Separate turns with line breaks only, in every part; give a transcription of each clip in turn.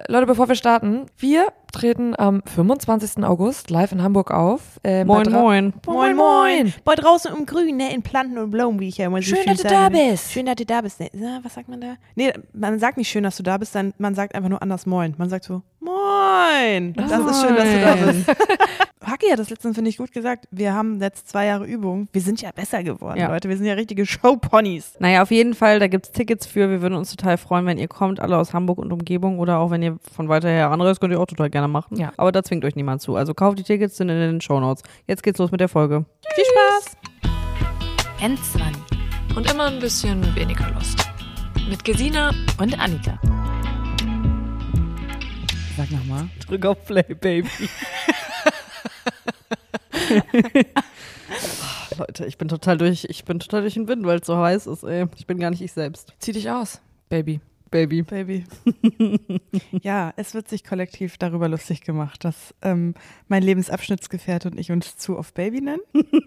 Leute, bevor wir starten, wir treten am 25. August live in Hamburg auf.
Moin, moin.
Moin, moin.
Bei draußen im Grün, ne, in Planten und Blumen, wie ich ja immer so
Schön,
schön
dass du
sage.
da bist.
Schön, dass du da bist. Ne, was sagt man da? Nee, man sagt nicht schön, dass du da bist, man sagt einfach nur anders moin. Man sagt so, moin. Das ist schön, dass du da bist. Haki hat das letztens, finde ich, gut gesagt. Wir haben jetzt 2 Jahre Übung. Wir sind ja besser geworden,
Ja.
Leute. Wir sind ja richtige Showponys.
Naja, auf jeden Fall, da gibt's Tickets für. Wir würden uns total freuen, wenn ihr kommt, alle aus Hamburg und Umgebung oder auch wenn ihr von weiter her anreist, könnt ihr auch total gerne machen.
Ja.
Aber da zwingt euch niemand zu. Also kauft die Tickets, sind in den Shownotes. Jetzt geht's los mit der Folge.
Viel Spaß.
N20
Und immer ein bisschen weniger Lust. Mit Gesina.
und Annika.
Sag nochmal.
Drück auf Play, Baby. Leute, ich bin total durch den Wind, weil es so heiß ist, ey. Ich bin gar nicht ich selbst.
Zieh dich aus, Baby.
Baby.
Baby. Ja, es wird sich kollektiv darüber lustig gemacht, dass mein Lebensabschnittsgefährte und ich uns zu oft Baby nennen.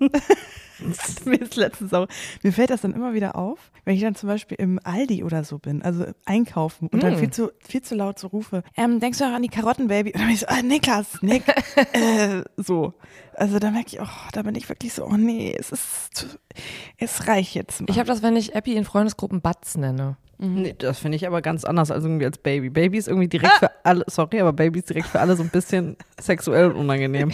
Mir fällt das dann immer wieder auf, wenn ich dann zum Beispiel im Aldi oder so bin, also einkaufen und dann viel zu laut so rufe, denkst du noch an die Karotten, Baby? Und dann bin ich so, Niklas, Nick, so. Also da merke ich, da bin ich wirklich so, nee, es reicht jetzt mal.
Ich habe das, wenn ich Epi in Freundesgruppen Batz nenne.
Nee, das finde ich aber ganz anders als irgendwie als Baby. Baby ist irgendwie direkt für alle, sorry, aber Baby ist direkt für alle so ein bisschen sexuell und unangenehm.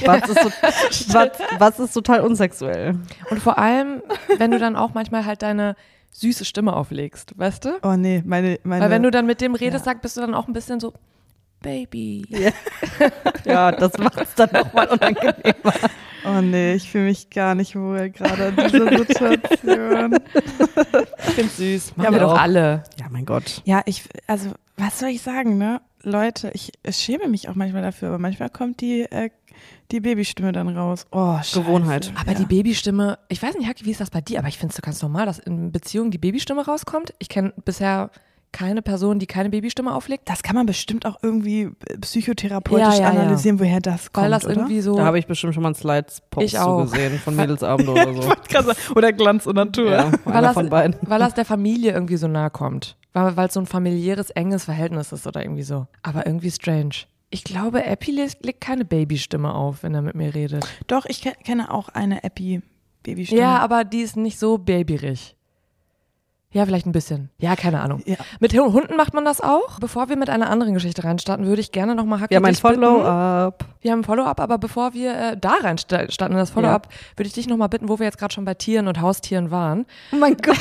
Was ist total unsexuell?
Und vor allem, wenn du dann auch manchmal halt deine süße Stimme auflegst, weißt du?
Oh nee, meine
Weil wenn du dann mit dem redest,
Ja.
bist du dann auch ein bisschen so, Baby.
Ja, das macht es dann nochmal unangenehmer.
Oh nee, ich fühle mich gar nicht wohl gerade in dieser Situation.
Ich find's süß. Machen
Ja,
wir
aber
doch
auch.
alle.
Ja, mein Gott.
Ja, also was soll ich sagen, ne? Leute, ich schäme mich auch manchmal dafür, aber manchmal kommt die Babystimme dann raus. Oh, Scheiße.
Gewohnheit.
Aber die Babystimme, ich weiß nicht, Haki, wie ist das bei dir? Aber ich finde es so ganz normal, dass in Beziehungen die Babystimme rauskommt. Ich kenne bisher keine Person, die keine Babystimme auflegt.
Das kann man bestimmt auch irgendwie psychotherapeutisch
Ja.
analysieren, woher das kommt,
Weil das
oder?
irgendwie so.
Da habe ich bestimmt schon mal einen Slides-Post
Ich auch.
gesehen von Mädelsabend oder so.
Oder Glanz und Natur.
Ja, einer von beiden.
Weil das der Familie irgendwie so nahe kommt. Weil es so ein familiäres, enges Verhältnis ist oder irgendwie so. Aber irgendwie strange. Ich glaube, Epi legt keine Babystimme auf, wenn er mit mir redet.
Doch, ich kenne auch eine Babystimme.
Ja, aber die ist nicht so babyrig. Ja, vielleicht ein bisschen. Ja, keine Ahnung.
Ja.
Mit Hunden macht man das auch. Bevor wir mit einer anderen Geschichte reinstarten, würde ich gerne nochmal Haki
Ja, mein
dich bitten.
Follow-up.
Wir haben ein Follow-up, aber bevor wir da reinstarten in das Follow-up, würde ich dich nochmal bitten, wo wir jetzt gerade schon bei Tieren und Haustieren waren,
Oh mein Gott.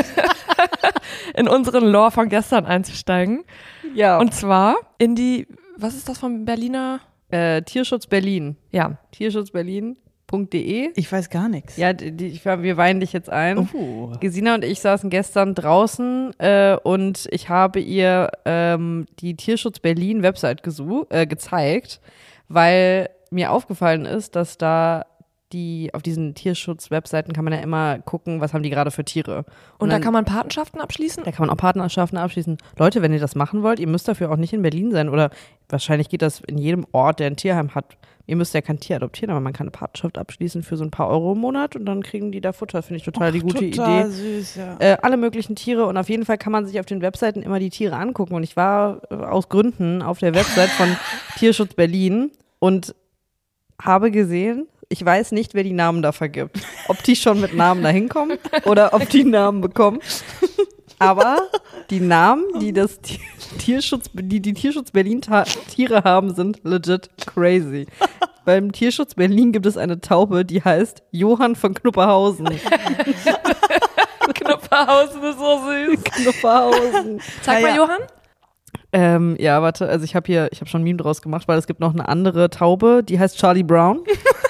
in unseren Lore von gestern einzusteigen.
Ja.
Und zwar in die, was ist das vom Berliner?
Tierschutz Berlin.
Ja.
Tierschutzberlin.de.
Ich weiß gar nichts.
Ja, wir weihen dich jetzt ein.
Oh.
Gesina und ich saßen gestern draußen und ich habe ihr die Tierschutz Berlin Website gezeigt, weil mir aufgefallen ist, dass da auf diesen Tierschutz-Webseiten kann man ja immer gucken, was haben die gerade für Tiere.
Und da
dann-
kann man Patenschaften abschließen?
Da kann man auch Partnerschaften abschließen. Leute, wenn ihr das machen wollt, ihr müsst dafür auch nicht in Berlin sein oder wahrscheinlich geht das in jedem Ort, der ein Tierheim hat. Ihr müsst ja kein Tier adoptieren, aber man kann eine Partnerschaft abschließen für so ein paar Euro im Monat und dann kriegen die da Futter. Finde ich total die gute
total
Idee.
Süß, ja.
Alle möglichen Tiere und auf jeden Fall kann man sich auf den Webseiten immer die Tiere angucken und ich war aus Gründen auf der Website von Tierschutz Berlin und habe gesehen, ich weiß nicht, wer die Namen da vergibt. Ob die schon mit Namen da hinkommen oder ob die Namen bekommen. Aber die Namen, die die Tierschutz Berlin Tiere haben, sind legit crazy. Beim Tierschutz Berlin gibt es eine Taube, die heißt Johann von Knupperhausen.
Knopperhausen ist so süß.
Knupperhausen.
Zeig
Ja,
mal,
ja.
Johann.
Ja, warte, also ich habe schon ein Meme draus gemacht, weil es gibt noch eine andere Taube, die heißt Charlie Brown.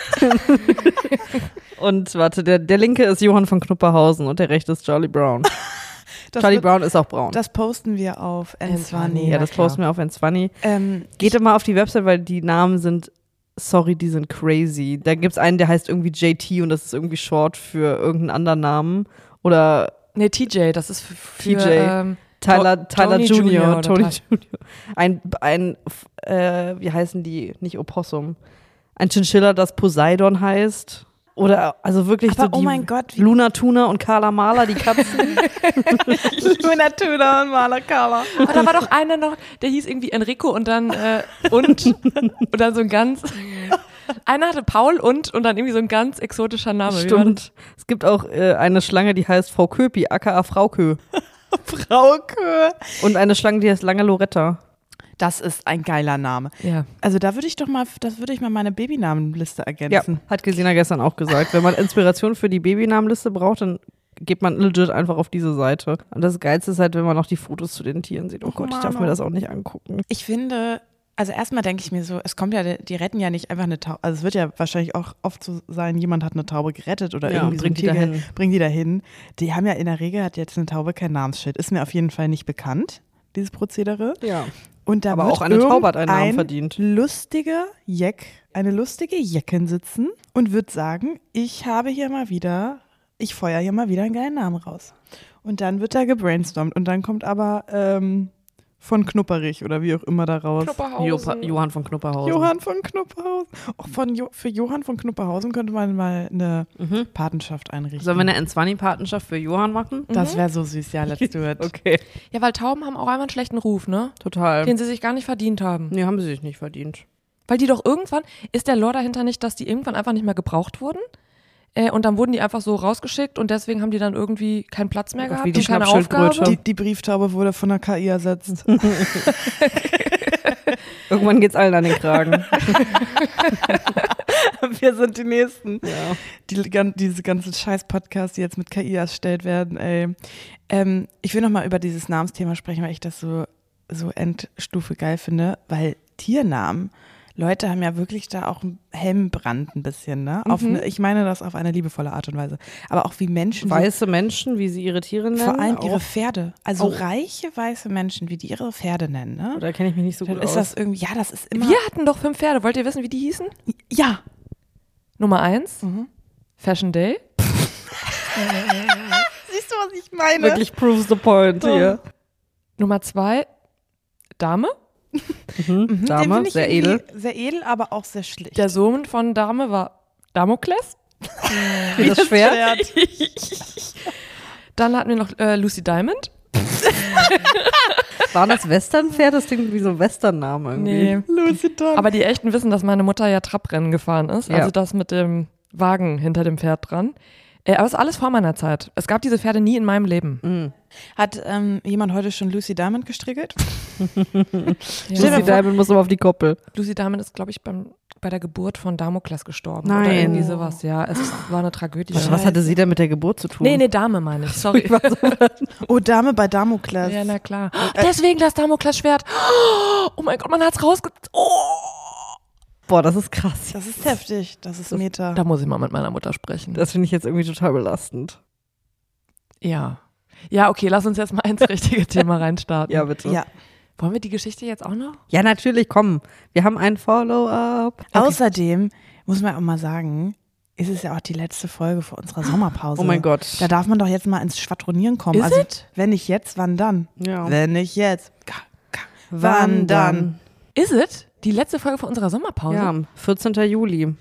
Und warte, der linke ist Johann von Knupperhausen und der rechte ist Charlie Brown. Charlie Brown ist auch braun.
Das posten wir auf
N20.
Ja, das
klar.
posten wir auf N20. Geht immer auf die Website, weil die Namen sind, sorry, die sind crazy. Da gibt's einen, der heißt irgendwie JT und das ist irgendwie short für irgendeinen anderen Namen. Oder
Nee, TJ, das ist für
TJ. Tyler
Tony
Junior.
oder
Tony
Ty-
Junior. Wie heißen die? Nicht Opossum. Ein Chinchilla, das Poseidon heißt. Oder also wirklich
Aber
so die
oh mein Gott, wie-
Luna Tuna und Carla Mahler, die Katzen.
Luna Tuna und Maler Carla.
Aber da war doch einer noch, der hieß irgendwie Enrico und dann und dann so ein ganz. Einer hatte Paul und dann irgendwie so ein ganz exotischer Name. Wie war das?
Stimmt. Es gibt auch eine Schlange, die heißt Frau Köpi, aka Frau Kö.
Frauke.
Und eine Schlange, die heißt Lange Loretta.
Das ist ein geiler Name.
Ja.
Also das würde ich mal meine Babynamenliste
Ja,
ergänzen.
hat Gesina gestern auch gesagt. Wenn man Inspiration für die Babynamenliste braucht, dann geht man legit einfach auf diese Seite. Und das Geilste ist halt, wenn man noch die Fotos zu den Tieren sieht. Oh Gott, ich darf mir das auch nicht angucken.
Ich finde, also erstmal denke ich mir so, es kommt ja, die retten ja nicht einfach eine Taube. Also es wird ja wahrscheinlich auch oft so sein, jemand hat eine Taube gerettet oder
Ja,
irgendwie so ein
bringt die
Tier
dahin.
gerettet, bringt die dahin. Die haben ja in der Regel, hat jetzt eine Taube kein Namensschild. Ist mir auf jeden Fall nicht bekannt, dieses Prozedere.
Ja.
Und da
Aber
wird
auch eine Taube hat einen Namen
irgendein
verdient.
Eine lustige Jecken sitzen und wird sagen, ich feuer hier mal wieder einen geilen Namen raus. Und dann wird da gebrainstormt und dann kommt aber von Knupperich oder wie auch immer da raus.
Johann von Knupperhausen.
Johann von Knupperhausen. Auch für Johann von Knupperhausen könnte man mal eine Patenschaft einrichten.
Sollen wir eine N20-Patenschaft für Johann machen?
Das wäre so süß, ja, let's do it.
Okay.
Ja, weil Tauben haben auch einmal einen schlechten Ruf, ne?
Total.
Den sie sich gar nicht verdient haben.
Nee, haben sie sich nicht verdient.
Weil die doch irgendwann, ist der Lore dahinter nicht, dass die irgendwann einfach nicht mehr gebraucht wurden? Und dann wurden die einfach so rausgeschickt und deswegen haben die dann irgendwie keinen Platz mehr gehabt
wie die
und keine
Schnappschildkröte.
Aufgabe.
Die Brieftaube wurde von der KI ersetzt.
Irgendwann geht's allen an den Kragen.
Wir sind die Nächsten.
Ja.
Diese ganzen Scheiß-Podcasts, die jetzt mit KI erstellt werden, ey. Ich will nochmal über dieses Namensthema sprechen, weil ich das so Endstufe geil finde, weil Tiernamen, Leute haben ja wirklich da auch einen Helmbrand ein bisschen, ne? Ich meine das auf eine liebevolle Art und Weise. Aber auch wie Menschen.
Weiße Menschen, wie sie ihre Tiere nennen.
Vor allem
auch.
ihre Pferde. Also reiche weiße Menschen, wie die ihre Pferde nennen, ne?
Da kenne ich mich nicht so
Dann
gut
ist
aus.
das irgendwie, ja, das ist immer.
Wir hatten doch 5 Pferde. Wollt ihr wissen, wie die hießen?
Ja.
Nummer 1, Fashion Day.
Siehst du, was ich meine?
Wirklich proves the point hier.
Nummer 2, Dame.
Den
Dame,
finde ich
sehr
irgendwie
edel.
Sehr edel, aber auch sehr schlicht.
Der Sohn von Dame war Damokles.
Wie das Schwert.
Dann hatten wir noch Lucy Diamond.
Waren das Westernpferde? Das klingt wie so ein Western-Name irgendwie.
Nee.
Lucy Diamond.
Aber die Echten wissen, dass meine Mutter ja Trabrennen gefahren ist.
Ja.
Also das mit dem Wagen hinter dem Pferd dran. Aber es ist alles vor meiner Zeit. Es gab diese Pferde nie in meinem Leben.
Hat jemand heute schon Lucy Diamond gestrickelt?
Lucy Diamond muss aber auf die Koppel.
Lucy Diamond ist, glaube ich, bei der Geburt von Damokles gestorben.
Nein.
Oder irgendwie sowas, ja. Es war eine Tragödie.
Was hatte sie denn mit der Geburt zu tun?
Nee, Dame meine ich. Sorry.
Oh, Dame bei Damokles.
Ja, na klar. Deswegen das Damokles-Schwert. Oh mein Gott, man hat's Oh.
Boah, das ist krass.
Das ist heftig. Das ist Meta.
Da muss ich mal mit meiner Mutter sprechen.
Das finde ich jetzt irgendwie total belastend.
Ja. Ja, okay, lass uns jetzt mal ins richtige Thema reinstarten.
Ja, bitte.
Ja.
Wollen wir die Geschichte jetzt auch noch?
Ja, natürlich, komm. Wir haben ein Follow-up.
Außerdem muss man auch mal sagen, ist es ja auch die letzte Folge vor unserer Sommerpause.
Oh mein Gott.
Da darf man doch jetzt mal ins Schwadronieren kommen.
Is
also,
it?
wenn nicht jetzt, wann dann?
Ja.
Wenn nicht jetzt, wann dann?
Is it? Die letzte Folge vor unserer Sommerpause?
Ja, 14. Juli.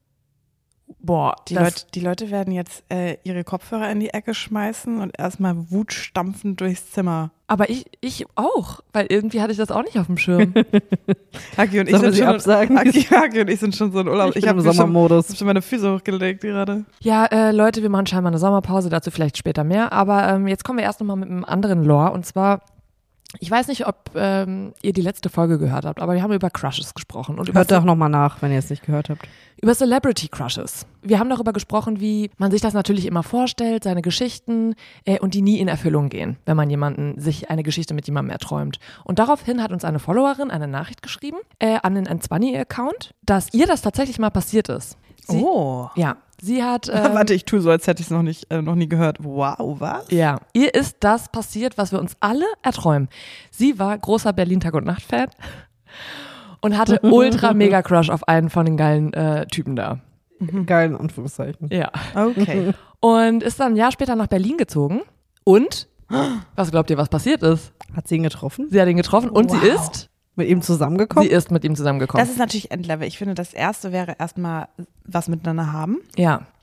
Boah,
Die Leute werden jetzt ihre Kopfhörer in die Ecke schmeißen und erstmal wutstampfend durchs Zimmer.
aber ich auch, weil irgendwie hatte ich das auch nicht auf dem Schirm.
Haki und ich
Sollen wir
sind
sie
schon
absagen?
Haki und ich sind schon so in Urlaub.
Ich bin im
hab
Sommermodus.
schon meine Füße hochgelegt gerade.
Ja, Leute, wir machen scheinbar eine Sommerpause, dazu vielleicht später mehr. Aber jetzt kommen wir erst nochmal mit einem anderen Lore. Und zwar, ich weiß nicht, ob ihr die letzte Folge gehört habt, aber wir haben über Crushes gesprochen. Und
Hört doch nochmal nach, wenn ihr es nicht gehört habt.
über Celebrity Crushes. Wir haben darüber gesprochen, wie man sich das natürlich immer vorstellt, seine Geschichten und die nie in Erfüllung gehen, wenn man sich eine Geschichte mit jemandem erträumt. Und daraufhin hat uns eine Followerin eine Nachricht geschrieben an den N20-Account, dass ihr das tatsächlich mal passiert ist. Sie, Ja, sie hat...
Warte, ich tue so, als hätte ich es noch nie gehört. Wow, was?
Ja, ihr ist das passiert, was wir uns alle erträumen. Sie war großer Berlin-Tag- und Nacht-Fan und hatte ultra mega Crush auf einen von den geilen Typen da.
Geil, in Anführungszeichen.
Ja.
Okay.
Und ist dann ein Jahr später nach Berlin gezogen. Und, was glaubt ihr, was passiert ist?
Hat sie ihn getroffen?
Sie hat ihn getroffen und sie ist
Mit ihm zusammengekommen?
mit ihm zusammengekommen.
Das ist natürlich Endlevel. Ich finde, das Erste wäre erstmal was miteinander haben.
Ja.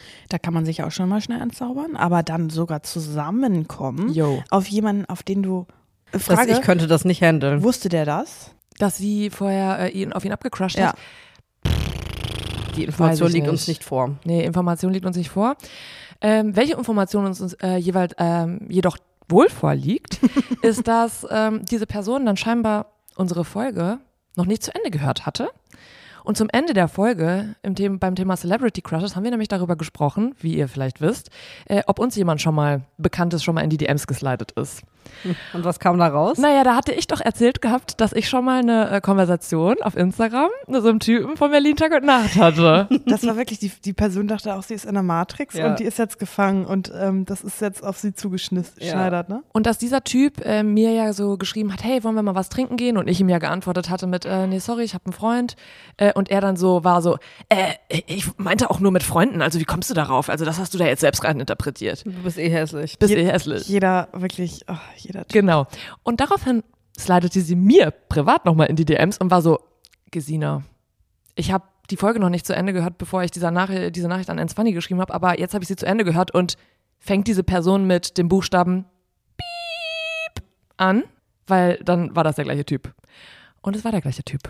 Da kann man sich auch schon mal schnell anzaubern, aber dann sogar zusammenkommen
Yo.
auf jemanden, auf den du Frage,
Ich könnte das nicht handeln.
wusste der das?
Dass sie vorher auf ihn abgecrusht
Ja.
hat.
Die Information
Weiß ich
liegt uns
nicht.
nicht vor.
Nee, Information liegt uns nicht vor. Welche Information uns jeweils jedoch wohl vorliegt, ist, dass diese Person dann scheinbar unsere Folge noch nicht zu Ende gehört hatte. Und zum Ende der Folge beim Thema Celebrity Crushes haben wir nämlich darüber gesprochen, wie ihr vielleicht wisst, ob uns jemand schon mal Bekanntes schon mal in die DMs geslidet ist.
Und was kam da raus?
Naja, da hatte ich doch erzählt gehabt, dass ich schon mal eine Konversation auf Instagram mit so einem Typen von Berlin Tag und Nacht hatte.
Das war wirklich, die Person dachte auch, sie ist in der Matrix
Ja.
und die ist jetzt gefangen und das ist jetzt auf sie zugeschneidert, ne?
Und dass dieser Typ mir ja so geschrieben hat, hey, wollen wir mal was trinken gehen? Und ich ihm ja geantwortet hatte mit, nee, sorry, ich habe einen Freund. Und er dann so war so, ich meinte auch nur mit Freunden, also wie kommst du darauf? Also das hast du da jetzt selbst rein interpretiert.
Du bist eh hässlich.
Bist eh hässlich.
Jeder, wirklich, jeder Typ.
Genau. Und daraufhin slidete sie mir privat nochmal in die DMs und war so, Gesina, ich habe die Folge noch nicht zu Ende gehört, bevor ich diese Nachricht an Ends Funny geschrieben habe, aber jetzt habe ich sie zu Ende gehört und fängt diese Person mit dem Buchstaben Piep an, weil dann war das der gleiche Typ. Und es war der gleiche Typ.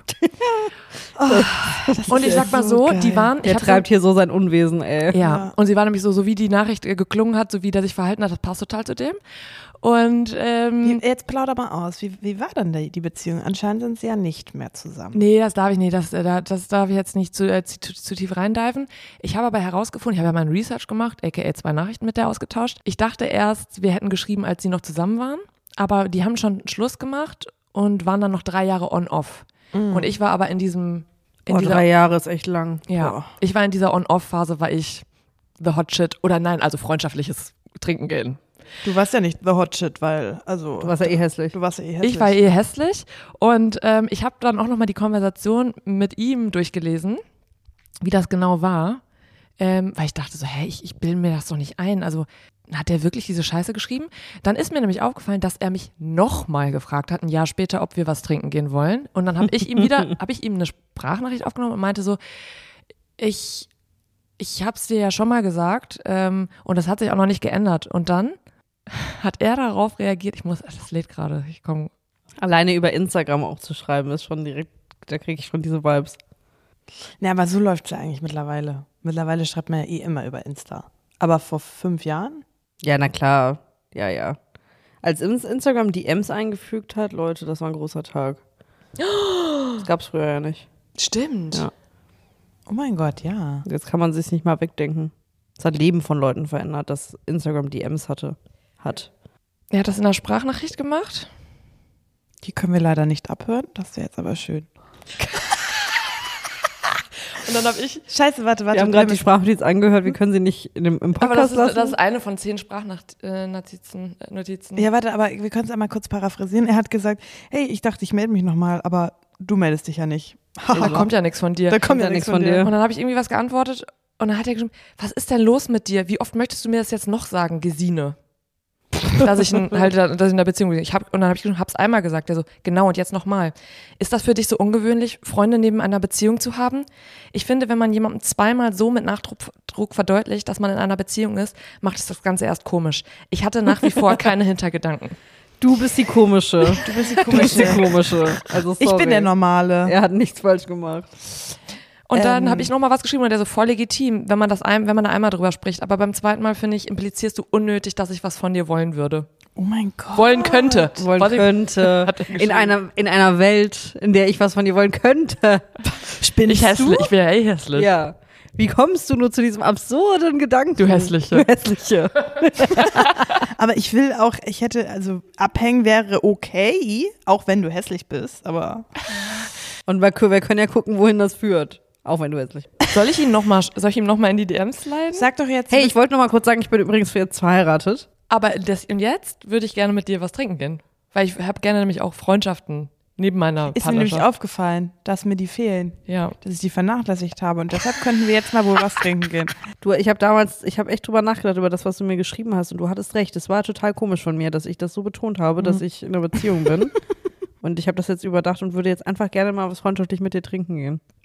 Und ich sag mal so,
geil.
die waren,
Der treibt hier so sein Unwesen, ey.
ja, und sie war nämlich so wie die Nachricht geklungen hat, so wie der sich verhalten hat, das passt total zu dem. Und
Jetzt plauder mal aus, wie war denn die Beziehung? Anscheinend sind sie ja nicht mehr zusammen.
nee, das darf ich nicht, das darf ich jetzt nicht zu tief reindiven. Ich habe aber herausgefunden, ich habe ja mal ein Research gemacht, aka 2 Nachrichten mit der ausgetauscht. Ich dachte erst, wir hätten geschrieben, als sie noch zusammen waren, aber die haben schon Schluss gemacht und waren dann noch 3 Jahre on-off. Und ich war aber in dieser
3 Jahre ist echt lang.
Ja,
Boah.
ich war in dieser On-Off-Phase, war ich the hot shit oder nein, also freundschaftliches Trinken gehen.
Du warst ja nicht the hot shit, weil, also.
Du warst ja eh hässlich.
Du warst ja eh hässlich.
Ich war eh hässlich und ich habe dann auch nochmal die Konversation mit ihm durchgelesen, wie das genau war, weil ich dachte so, hey, ich bilde mir das doch nicht ein, also hat er wirklich diese Scheiße geschrieben? Dann ist mir nämlich aufgefallen, dass er mich nochmal gefragt hat, ein Jahr später, ob wir was trinken gehen wollen. Und dann habe ich ihm eine Sprachnachricht aufgenommen und meinte so, ich hab's dir ja schon mal gesagt und das hat sich auch noch nicht geändert. Und dann hat er darauf reagiert, das lädt gerade, ich komme.
Alleine über Instagram auch zu schreiben, ist schon direkt, da kriege ich schon diese Vibes.
Ja, aber so läuft's ja eigentlich mittlerweile. Mittlerweile schreibt man ja eh immer über Insta. Aber vor 5 Jahren?
Ja, na klar. Ja. Als Instagram DMs eingefügt hat, Leute, das war ein großer Tag. Das gab's früher ja nicht.
Stimmt.
Ja.
Oh mein Gott, ja.
Jetzt kann man sich nicht mal wegdenken. Es hat Leben von Leuten verändert, dass Instagram DMs hat.
Er hat das in einer Sprachnachricht gemacht.
Die können wir leider nicht abhören. Das wäre jetzt aber schön.
Und dann habe ich.
Scheiße, warte.
Wir haben gerade die Sprachnotiz angehört, wir können sie nicht im
Aber
Podcast lassen.
das ist eine von 10 Sprachnotizen.
Ja, warte, aber wir können es einmal kurz paraphrasieren. Er hat gesagt, hey, ich dachte, ich melde mich nochmal, aber du meldest dich ja nicht.
Da kommt ja nichts von dir.
Da kommt ja nichts von dir.
Und dann habe ich irgendwie was geantwortet und dann hat er geschrieben, was ist denn los mit dir? Wie oft möchtest du mir das jetzt noch sagen, Gesine? Dass ich in der Beziehung bin. Und dann habe ich geschrieben, hab's einmal gesagt. Der so, genau, und jetzt nochmal. Ist das für dich so ungewöhnlich, Freunde neben einer Beziehung zu haben? Ich finde, wenn man jemandem zweimal so mit Nachdruck verdeutlicht, dass man in einer Beziehung ist, macht es das Ganze erst komisch. Ich hatte nach wie vor keine Hintergedanken.
Du bist die Komische.
Du bist die
Du bist die Komische. Also, sorry.
Ich bin der Normale.
Er hat nichts falsch gemacht.
Und dann habe ich nochmal was geschrieben und der so voll legitim, wenn man da einmal drüber spricht. Aber beim zweiten Mal, finde ich, implizierst du unnötig, dass ich was von dir wollen würde.
Oh mein Gott.
Wollen könnte.
Könnte.
Hat er
In einer Welt, in der ich was von dir wollen könnte.
Spinnst
Ich hässlich. Ich bin ja eh hässlich.
Ja. Wie kommst du nur zu diesem absurden Gedanken?
Du Hässliche.
Du Hässliche.
Aber also abhängen wäre okay, auch wenn du hässlich bist, aber.
Und wir können ja gucken, wohin das führt. Auch wenn du hässlich bist.
Soll ich ihm noch mal in die DMs sliden?
Sag doch jetzt.
Hey, ich wollte noch mal kurz sagen, ich bin übrigens jetzt verheiratet.
Aber und jetzt würde ich gerne mit dir was trinken gehen. Weil ich habe gerne nämlich auch Freundschaften neben meiner
ist mir nämlich
Partnerschaft.
aufgefallen, dass mir die fehlen.
Ja.
Dass ich die vernachlässigt habe. Und deshalb könnten wir jetzt mal wohl was trinken gehen.
Du, ich habe echt drüber nachgedacht, über das, was du mir geschrieben hast. Und du hattest recht. Es war total komisch von mir, dass ich das so betont habe, dass ich in einer Beziehung bin. Und ich habe das jetzt überdacht und würde jetzt einfach gerne mal was freundschaftlich mit dir trinken gehen.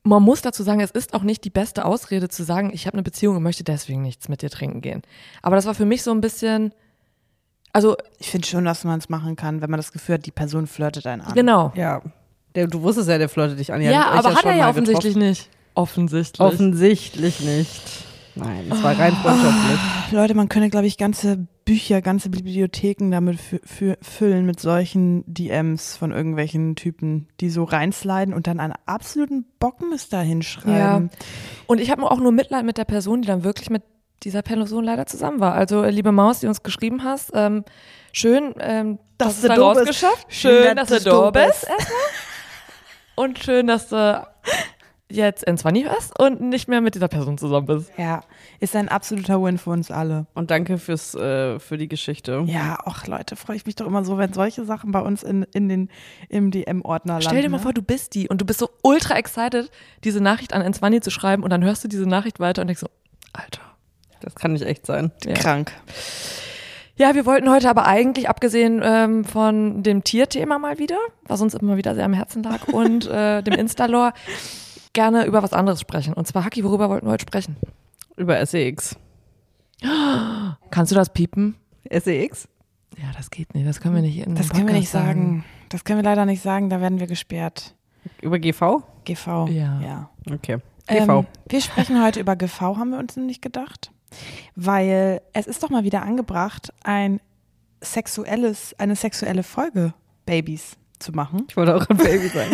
man muss dazu sagen, es ist auch nicht die beste Ausrede zu sagen, ich habe eine Beziehung und möchte deswegen nichts mit dir trinken gehen. Aber das war für mich so ein bisschen, also
Ich finde schon, dass man es machen kann, wenn man das Gefühl hat, die Person flirtet einen an.
genau.
Ja. Du wusstest ja, der flirtet dich an. Ihr
Ja,
habt euch
aber hat
schon
er ja
mal
offensichtlich
getroffen.
nicht. Offensichtlich.
Offensichtlich nicht. Nein, es war rein freundschaftlich.
Leute, man könnte, glaube ich, ganze Bücher, ganze Bibliotheken damit füllen mit solchen DMs von irgendwelchen Typen, die so reinsliden und dann einen absoluten Bockmist da hinschreiben.
Ja. Und ich habe auch nur Mitleid mit der Person, die dann wirklich mit dieser Person leider zusammen war. Also liebe Maus, die uns geschrieben hast, schön, dass du da
du bist.
rausgeschafft. Schön, dass du da bist erstmal. Und schön, dass du jetzt in 20 bist und nicht mehr mit dieser Person zusammen bist.
Ja, ist ein absoluter Win für uns alle.
Und danke für die Geschichte.
Ja, ach Leute, freue ich mich doch immer so, wenn solche Sachen bei uns im DM-Ordner landen.
Stell dir mal vor, du bist die und du bist so ultra excited, diese Nachricht an N20 zu schreiben und dann hörst du diese Nachricht weiter und denkst so, Alter.
Das kann nicht echt sein.
Ja.
Krank.
Ja, wir wollten heute aber eigentlich, abgesehen von dem Tierthema mal wieder, was uns immer wieder sehr am Herzen lag, und dem Instalore, gerne über was anderes sprechen. Und zwar, Haki, worüber wollten wir heute sprechen?
Über SEX.
Kannst du das piepen?
SEX?
Ja, das geht nicht. Das können wir nicht in
Das
einem
können wir nicht
Podcast
sagen. Das können wir leider nicht sagen, da werden wir gesperrt.
Über GV?
GV.
Ja.
Okay. GV.
Wir sprechen heute über GV, haben wir uns nämlich gedacht. Weil es ist doch mal wieder angebracht, eine sexuelle Folge Babys zu machen.
Ich wollte auch ein Baby sein.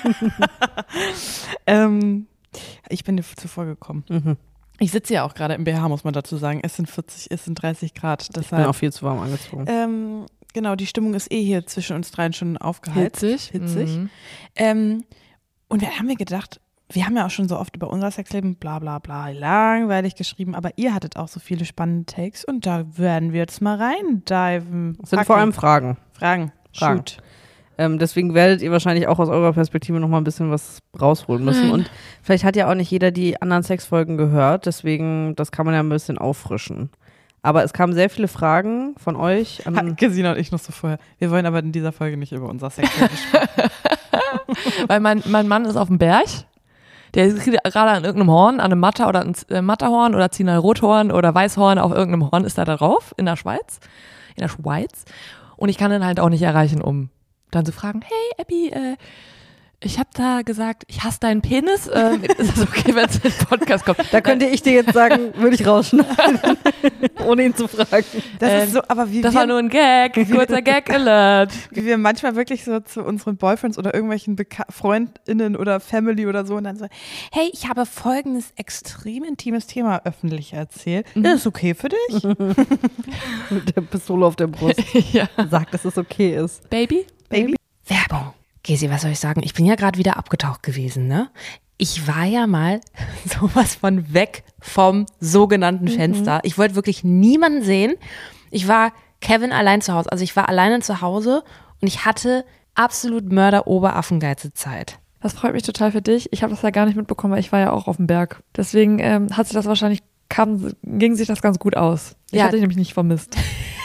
Ich bin dir zuvor gekommen.
Mhm.
Ich sitze ja auch gerade im BH, muss man dazu sagen. Es sind 30 Grad.
Ich bin
Deshalb,
auch viel zu warm angezogen.
genau, die Stimmung ist hier zwischen uns dreien schon aufgeheizt. Hitzig.
Mhm.
Und dann haben wir gedacht, wir haben ja auch schon so oft über unser Sexleben bla bla bla langweilig geschrieben, aber ihr hattet auch so viele spannende Takes und da werden wir jetzt mal reindiven.
Das sind vor allem Fragen.
Fragen. Shoot.
Deswegen werdet ihr wahrscheinlich auch aus eurer Perspektive noch mal ein bisschen was rausholen müssen.
Nein.
Und vielleicht hat ja auch nicht jeder die anderen Sexfolgen gehört, deswegen, das kann man ja ein bisschen auffrischen. Aber es kamen sehr viele Fragen von euch.
Gesina und ich noch so vorher. Wir wollen aber in dieser Folge nicht über unser Sexleben sprechen.
Weil mein Mann ist auf dem Berg. Der ist gerade an irgendeinem Horn, an einem Matter oder ein Matterhorn oder Zinal-Rothorn oder Weißhorn, auf irgendeinem Horn ist er da drauf, in der Schweiz. Und ich kann ihn halt auch nicht erreichen, um dann zu fragen, hey Abby, ich habe da gesagt, ich hasse deinen Penis. Ist das okay, wenn es in den Podcast kommt?
Da könnte ich dir jetzt sagen, würde ich rausschneiden, ohne ihn zu fragen.
Das ist so, aber wie
Das war nur ein Gag, kurzer Gag-Alert.
wie wir manchmal wirklich so zu unseren Boyfriends oder irgendwelchen FreundInnen oder Family oder so und dann so, hey, ich habe folgendes extrem intimes Thema öffentlich erzählt. Ist es okay für dich?
Mit der Pistole auf der Brust.
Ja.
Sagt, dass es okay ist.
Baby?
Werbung. Gesi, was soll ich sagen? Ich bin ja gerade wieder abgetaucht gewesen, ne? Ich war ja mal sowas von weg vom sogenannten Fenster. Ich wollte wirklich niemanden sehen. Ich war Kevin allein zu Hause. Also ich war alleine zu Hause und ich hatte absolut Mörder-Oberaffengeize-Zeit.
Das freut mich total für dich. Ich habe das ja gar nicht mitbekommen, weil ich war ja auch auf dem Berg. Deswegen hat sich das wahrscheinlich, ging sich das ganz gut aus. Ich
Ja.
hatte dich nämlich nicht vermisst.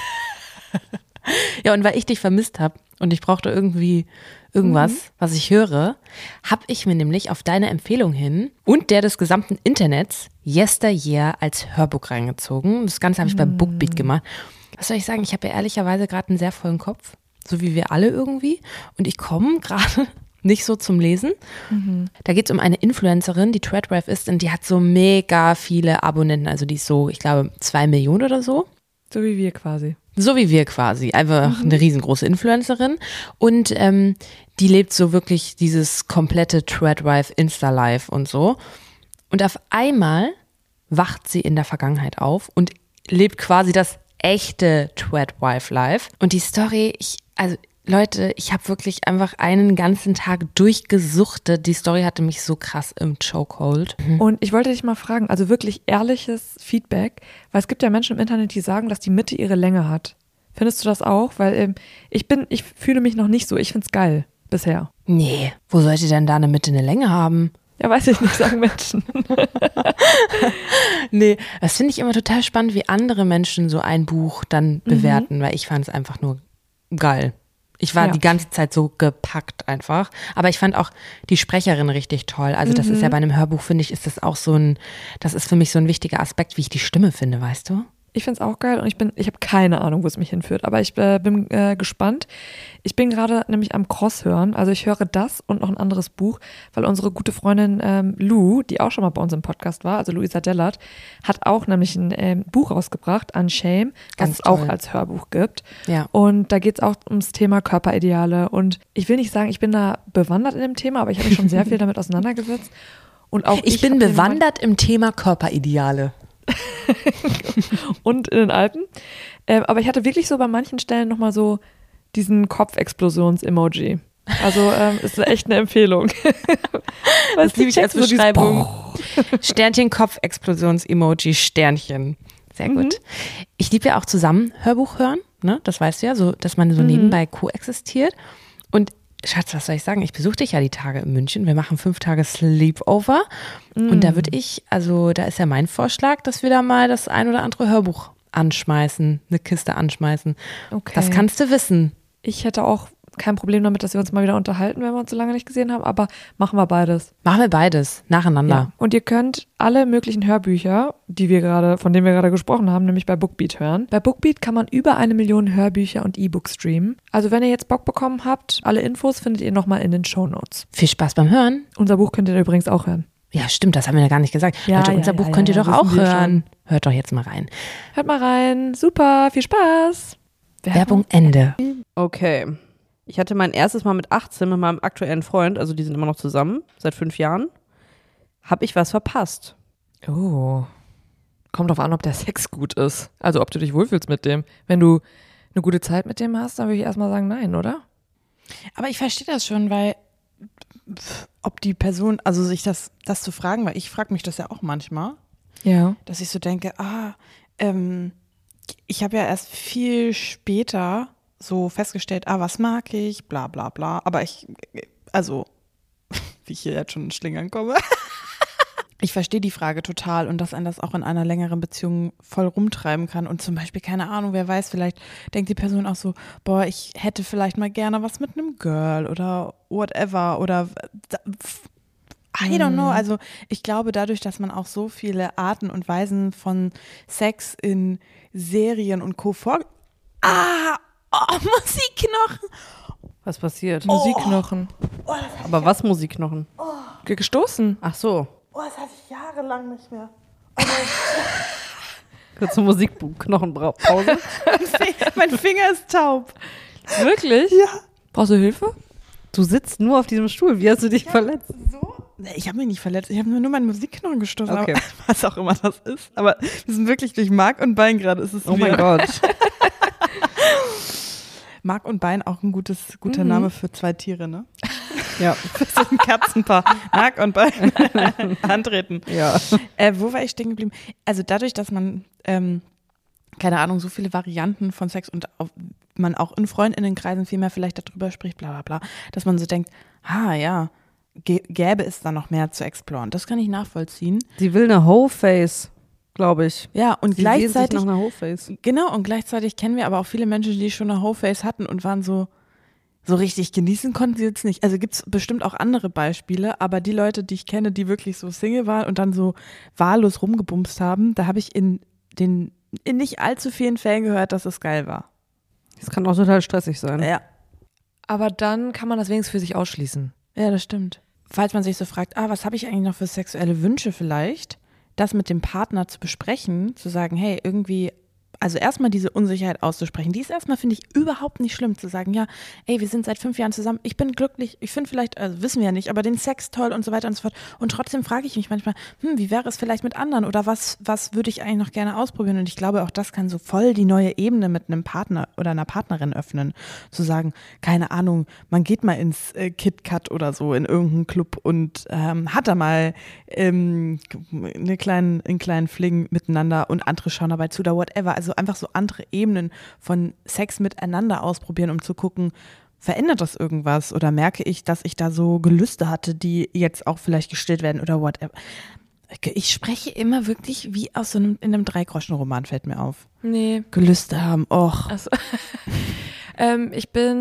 Ja, und weil ich dich vermisst habe und ich brauchte irgendwie irgendwas, was ich höre, habe ich mir nämlich auf deine Empfehlung hin und der des gesamten Internets Yesteryear als Hörbuch reingezogen. Das Ganze habe ich bei Bookbeat gemacht. Was soll ich sagen? Ich habe ja ehrlicherweise gerade einen sehr vollen Kopf, so wie wir alle irgendwie. Und ich komme gerade nicht so zum Lesen. Da geht es um eine Influencerin, die Threadwife ist und die hat so mega viele Abonnenten. Also die ist so, ich glaube, 2 Millionen oder so.
So wie wir quasi.
So wie wir quasi. Einfach eine riesengroße Influencerin. Und die lebt so wirklich dieses komplette Threadwife Insta-Life und so. Und auf einmal wacht sie in der Vergangenheit auf und lebt quasi das echte Threadwife-Life. Und die Story, Leute, ich habe wirklich einfach einen ganzen Tag durchgesuchtet. Die Story hatte mich so krass im Chokehold.
Und ich wollte dich mal fragen, also wirklich ehrliches Feedback, weil es gibt ja Menschen im Internet, die sagen, dass die Mitte ihre Länge hat. Findest du das auch? Weil ich fühle mich noch nicht so. Ich find's geil bisher.
Nee, wo sollte denn da eine Mitte eine Länge haben?
Ja, weiß ich nicht, sagen Menschen.
Nee, das finde ich immer total spannend, wie andere Menschen so ein Buch dann bewerten, weil ich fand es einfach nur geil. Ich war
Ja.
die ganze Zeit so gepackt einfach. Aber ich fand auch die Sprecherin richtig toll. Also das ist ja bei einem Hörbuch, finde ich, ist das auch das ist für mich so ein wichtiger Aspekt, wie ich die Stimme finde, weißt du?
Ich finde es auch geil und ich habe keine Ahnung, wo es mich hinführt, aber ich bin gespannt. Ich bin gerade nämlich am Cross hören, also ich höre das und noch ein anderes Buch, weil unsere gute Freundin Lou, die auch schon mal bei uns im Podcast war, also Luisa Dellert, hat auch nämlich ein Buch rausgebracht, Unshame, was
Ganz
es auch
toll.
als Hörbuch gibt.
Ja.
Und da geht es auch ums Thema Körperideale und ich will nicht sagen, ich bin da bewandert in dem Thema, aber ich habe mich schon sehr viel damit auseinandergesetzt. Und auch
Ich bin
hab den
bewandert im Thema Körperideale.
und in den Alpen. Aber ich hatte wirklich so bei manchen Stellen nochmal so diesen Kopfexplosions-Emoji. Also ist echt eine Empfehlung.
Das liebe ich als
so dieses
Beschreibung. Sternchen, Kopf, Explosions-Emoji, Sternchen. Sehr gut. Ich liebe ja auch zusammen Hörbuch hören, ne? Das weißt du ja, so, dass man so nebenbei koexistiert. Und Schatz, was soll ich sagen? Ich besuche dich ja die Tage in München. Wir machen 5 Tage Sleepover. Und da würde da ist ja mein Vorschlag, dass wir da mal das ein oder andere Hörbuch anschmeißen, eine Kiste anschmeißen.
Okay.
Das kannst du wissen.
Ich hätte auch kein Problem damit, dass wir uns mal wieder unterhalten, wenn wir uns so lange nicht gesehen haben, aber machen wir beides.
Machen wir beides, nacheinander.
Ja. Und ihr könnt alle möglichen Hörbücher, von denen wir gerade gesprochen haben, nämlich bei Bookbeat hören. Bei Bookbeat kann man über 1 Million Hörbücher und E-Books streamen. Also wenn ihr jetzt Bock bekommen habt, alle Infos findet ihr nochmal in den Shownotes.
Viel Spaß beim Hören.
Unser Buch könnt ihr übrigens auch hören.
Ja, stimmt, das haben wir ja gar nicht gesagt.
Ja,
Leute,
ja,
unser
ja,
Buch
ja,
könnt ihr
ja,
doch auch
wissen wir
hören. Hört doch jetzt mal rein.
Hört mal rein. Super, viel Spaß.
Werbung Ende.
Okay. Ich hatte mein erstes Mal mit 18 mit meinem aktuellen Freund, also die sind immer noch zusammen, seit 5 Jahren, habe ich was verpasst.
Oh. Kommt drauf an, ob der Sex gut ist. Also ob du dich wohlfühlst mit dem. Wenn du eine gute Zeit mit dem hast, dann würde ich erstmal sagen, nein, oder?
Aber ich verstehe das schon, weil ob die Person, also sich das zu fragen, weil ich frage mich das ja auch manchmal,
Ja.
dass ich so denke, ich habe ja erst viel später so festgestellt, was mag ich, bla bla bla, aber wie ich hier jetzt schon in Schlingern komme. Ich verstehe die Frage total und dass einen das auch in einer längeren Beziehung voll rumtreiben kann und zum Beispiel, keine Ahnung, wer weiß, vielleicht denkt die Person auch so, boah, ich hätte vielleicht mal gerne was mit einem Girl oder whatever oder I don't know, also ich glaube dadurch, dass man auch so viele Arten und Weisen von Sex in Serien und Co. Musikknochen.
Was passiert?
Musikknochen.
Aber was Musikknochen?
Gestoßen.
Ach so.
Oh, das hatte ich jahrelang nicht mehr.
Kurze Musikknochenpause.
Mein Finger ist taub.
Wirklich?
Ja.
Brauchst du Hilfe?
Du sitzt nur auf diesem Stuhl. Wie hast du dich verletzt?
So? Nee, ich habe mich nicht verletzt. Ich habe nur meinen Musikknochen gestoßen.
Okay.
Aber, was auch immer das ist. Aber wir sind wirklich durch Mark und Bein gerade.
Oh mein Gott.
Mark und Bein, auch ein guter Name für 2 Tiere, ne?
Ja.
Das ist ein Katzenpaar. Mark und Bein. Antreten.
Ja.
Wo war ich stehen geblieben? Also dadurch, dass man, keine Ahnung, so viele Varianten von Sex und man auch in Freundinnenkreisen viel mehr vielleicht darüber spricht, bla bla bla, dass man so denkt, ja, gäbe es da noch mehr zu exploren. Das kann ich nachvollziehen.
Sie will eine Whole-Face, glaube ich.
Ja, und
Sie sehnt sich
gleichzeitig,
nach einer Whole-Face.
genau, und gleichzeitig kennen wir aber auch viele Menschen, die schon eine Whole-Face hatten und waren so richtig genießen konnten sie jetzt nicht. Also gibt es bestimmt auch andere Beispiele, aber die Leute, die ich kenne, die wirklich so Single waren und dann so wahllos rumgebumst haben, da habe ich in nicht allzu vielen Fällen gehört, dass es geil war.
Das kann auch total stressig sein.
Ja.
Aber dann kann man das wenigstens für sich ausschließen.
Ja, das stimmt. Falls man sich so fragt, was habe ich eigentlich noch für sexuelle Wünsche vielleicht, das mit dem Partner zu besprechen, zu sagen, hey, irgendwie, also erstmal diese Unsicherheit auszusprechen, die ist erstmal, finde ich, überhaupt nicht schlimm, zu sagen, ja, ey, wir sind seit 5 Jahren zusammen, ich bin glücklich, ich finde vielleicht, also wissen wir ja nicht, aber den Sex toll und so weiter und so fort. Und trotzdem frage ich mich manchmal, wie wäre es vielleicht mit anderen oder was würde ich eigentlich noch gerne ausprobieren? Und ich glaube, auch das kann so voll die neue Ebene mit einem Partner oder einer Partnerin öffnen, zu sagen, keine Ahnung, man geht mal ins KitKat oder so in irgendeinen Club und hat da mal einen kleinen Fling miteinander und andere schauen dabei zu oder whatever. Also einfach so andere Ebenen von Sex miteinander ausprobieren, um zu gucken, verändert das irgendwas oder merke ich, dass ich da so Gelüste hatte, die jetzt auch vielleicht gestillt werden oder whatever. Ich spreche immer wirklich wie aus in einem 3-Groschen-Roman, fällt mir auf.
Nee.
Gelüste haben, och.
Also, ich bin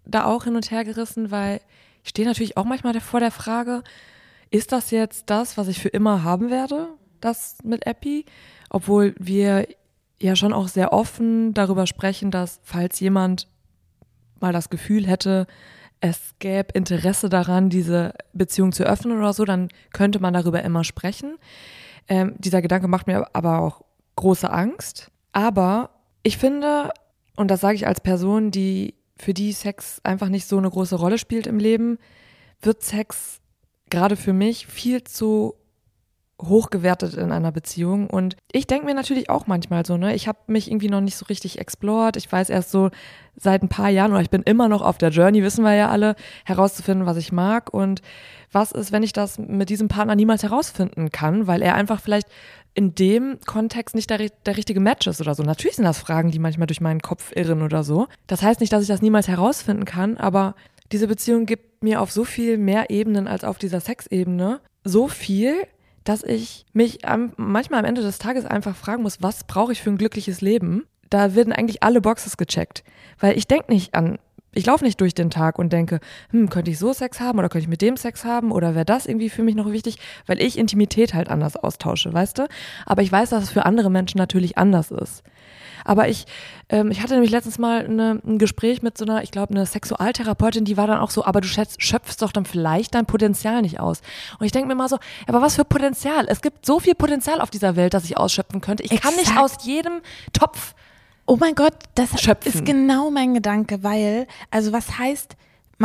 da auch hin und her gerissen, weil ich stehe natürlich auch manchmal vor der Frage, ist das jetzt das, was ich für immer haben werde, das mit Epi? Obwohl wir ja schon auch sehr offen darüber sprechen, dass falls jemand mal das Gefühl hätte, es gäbe Interesse daran, diese Beziehung zu öffnen oder so, dann könnte man darüber immer sprechen. Dieser Gedanke macht mir aber auch große Angst. Aber ich finde, und das sage ich als Person, für die Sex einfach nicht so eine große Rolle spielt im Leben, wird Sex gerade für mich viel zu hoch gewertet in einer Beziehung. Und ich denke mir natürlich auch manchmal so, ne, ich habe mich irgendwie noch nicht so richtig explored. Ich weiß erst so seit ein paar Jahren, oder ich bin immer noch auf der Journey, wissen wir ja alle, herauszufinden, was ich mag. Und was ist, wenn ich das mit diesem Partner niemals herausfinden kann, weil er einfach vielleicht in dem Kontext nicht der richtige Match ist oder so. Natürlich sind das Fragen, die manchmal durch meinen Kopf irren oder so. Das heißt nicht, dass ich das niemals herausfinden kann, aber diese Beziehung gibt mir auf so viel mehr Ebenen als auf dieser Sexebene so viel, dass ich mich manchmal am Ende des Tages einfach fragen muss, was brauche ich für ein glückliches Leben? Da werden eigentlich alle Boxes gecheckt, weil ich laufe nicht durch den Tag und denke, könnte ich so Sex haben oder könnte ich mit dem Sex haben oder wäre das irgendwie für mich noch wichtig, weil ich Intimität halt anders austausche, weißt du? Aber ich weiß, dass es für andere Menschen natürlich anders ist. Aber ich hatte nämlich letztens mal ein Gespräch mit so einer, ich glaube, eine Sexualtherapeutin, die war dann auch so, aber du schöpfst doch dann vielleicht dein Potenzial nicht aus. Und ich denke mir mal so, aber was für Potenzial? Es gibt so viel Potenzial auf dieser Welt, das ich ausschöpfen könnte. Ich kann nicht aus jedem Topf
Oh mein Gott, das
schöpfen.
Ist genau mein Gedanke, weil, also was heißt,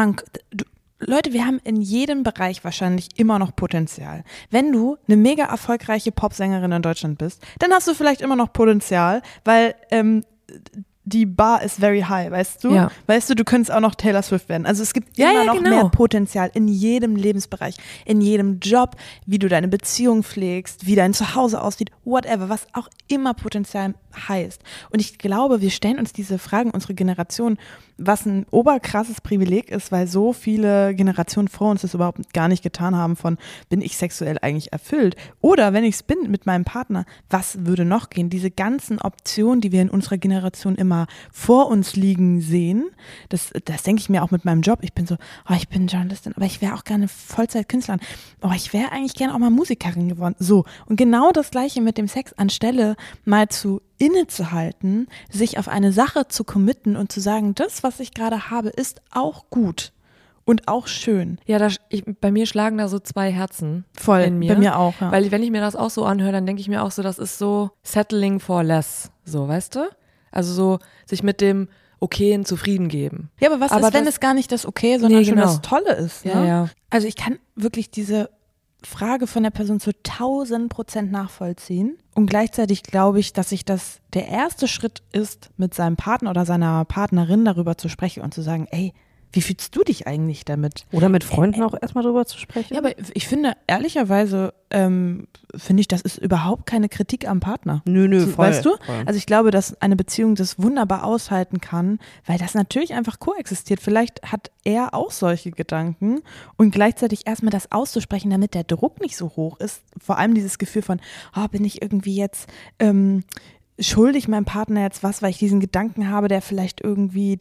Leute, wir haben in jedem Bereich wahrscheinlich immer noch Potenzial. Wenn du eine mega erfolgreiche Popsängerin in Deutschland bist, dann hast du vielleicht immer noch Potenzial, weil die Bar ist very high, weißt du?
Ja.
Weißt du, du könntest auch noch Taylor Swift werden. Also es gibt immer noch mehr Potenzial in jedem Lebensbereich, in jedem Job, wie du deine Beziehung pflegst, wie dein Zuhause aussieht, whatever, was auch immer Potenzial heißt. Und ich glaube, wir stellen uns diese Fragen, unsere Generation, was ein oberkrasses Privileg ist, weil so viele Generationen vor uns das überhaupt gar nicht getan haben von, bin ich sexuell eigentlich erfüllt? Oder wenn ich es bin mit meinem Partner, was würde noch gehen? Diese ganzen Optionen, die wir in unserer Generation immer vor uns liegen sehen, das denke ich mir auch mit meinem Job. Ich bin so, ich bin Journalistin, aber ich wäre auch gerne Vollzeit-Künstlerin. Ich wäre eigentlich gerne auch mal Musikerin geworden. So, und genau das Gleiche mit dem Sex, anstelle mal innezuhalten, sich auf eine Sache zu committen und zu sagen, das, was ich gerade habe, ist auch gut und auch schön.
Ja, bei mir schlagen da so zwei Herzen.
Voll,
in mir,
bei mir auch. Ja.
Weil wenn ich mir das auch so anhöre, dann denke ich mir auch so, das ist so settling for less, so, weißt du? Also so sich mit dem Okayen zufrieden geben.
Ja, aber was ist, wenn es gar nicht das Okay, sondern schon das Tolle ist? Ne?
Ja.
Also ich kann wirklich diese Frage von der Person zu 1000% nachvollziehen. Und gleichzeitig glaube ich, dass der erste Schritt ist, mit seinem Partner oder seiner Partnerin darüber zu sprechen und zu sagen, ey, wie fühlst du dich eigentlich damit?
Oder mit Freunden auch erstmal drüber zu sprechen?
Ja, aber ich finde, ehrlicherweise, das ist überhaupt keine Kritik am Partner.
Nö, voll.
Weißt du?
Voll.
Also ich glaube, dass eine Beziehung das wunderbar aushalten kann, weil das natürlich einfach koexistiert. Vielleicht hat er auch solche Gedanken und gleichzeitig erstmal das auszusprechen, damit der Druck nicht so hoch ist. Vor allem dieses Gefühl von, bin ich irgendwie jetzt schulde ich meinem Partner jetzt was, weil ich diesen Gedanken habe, der vielleicht irgendwie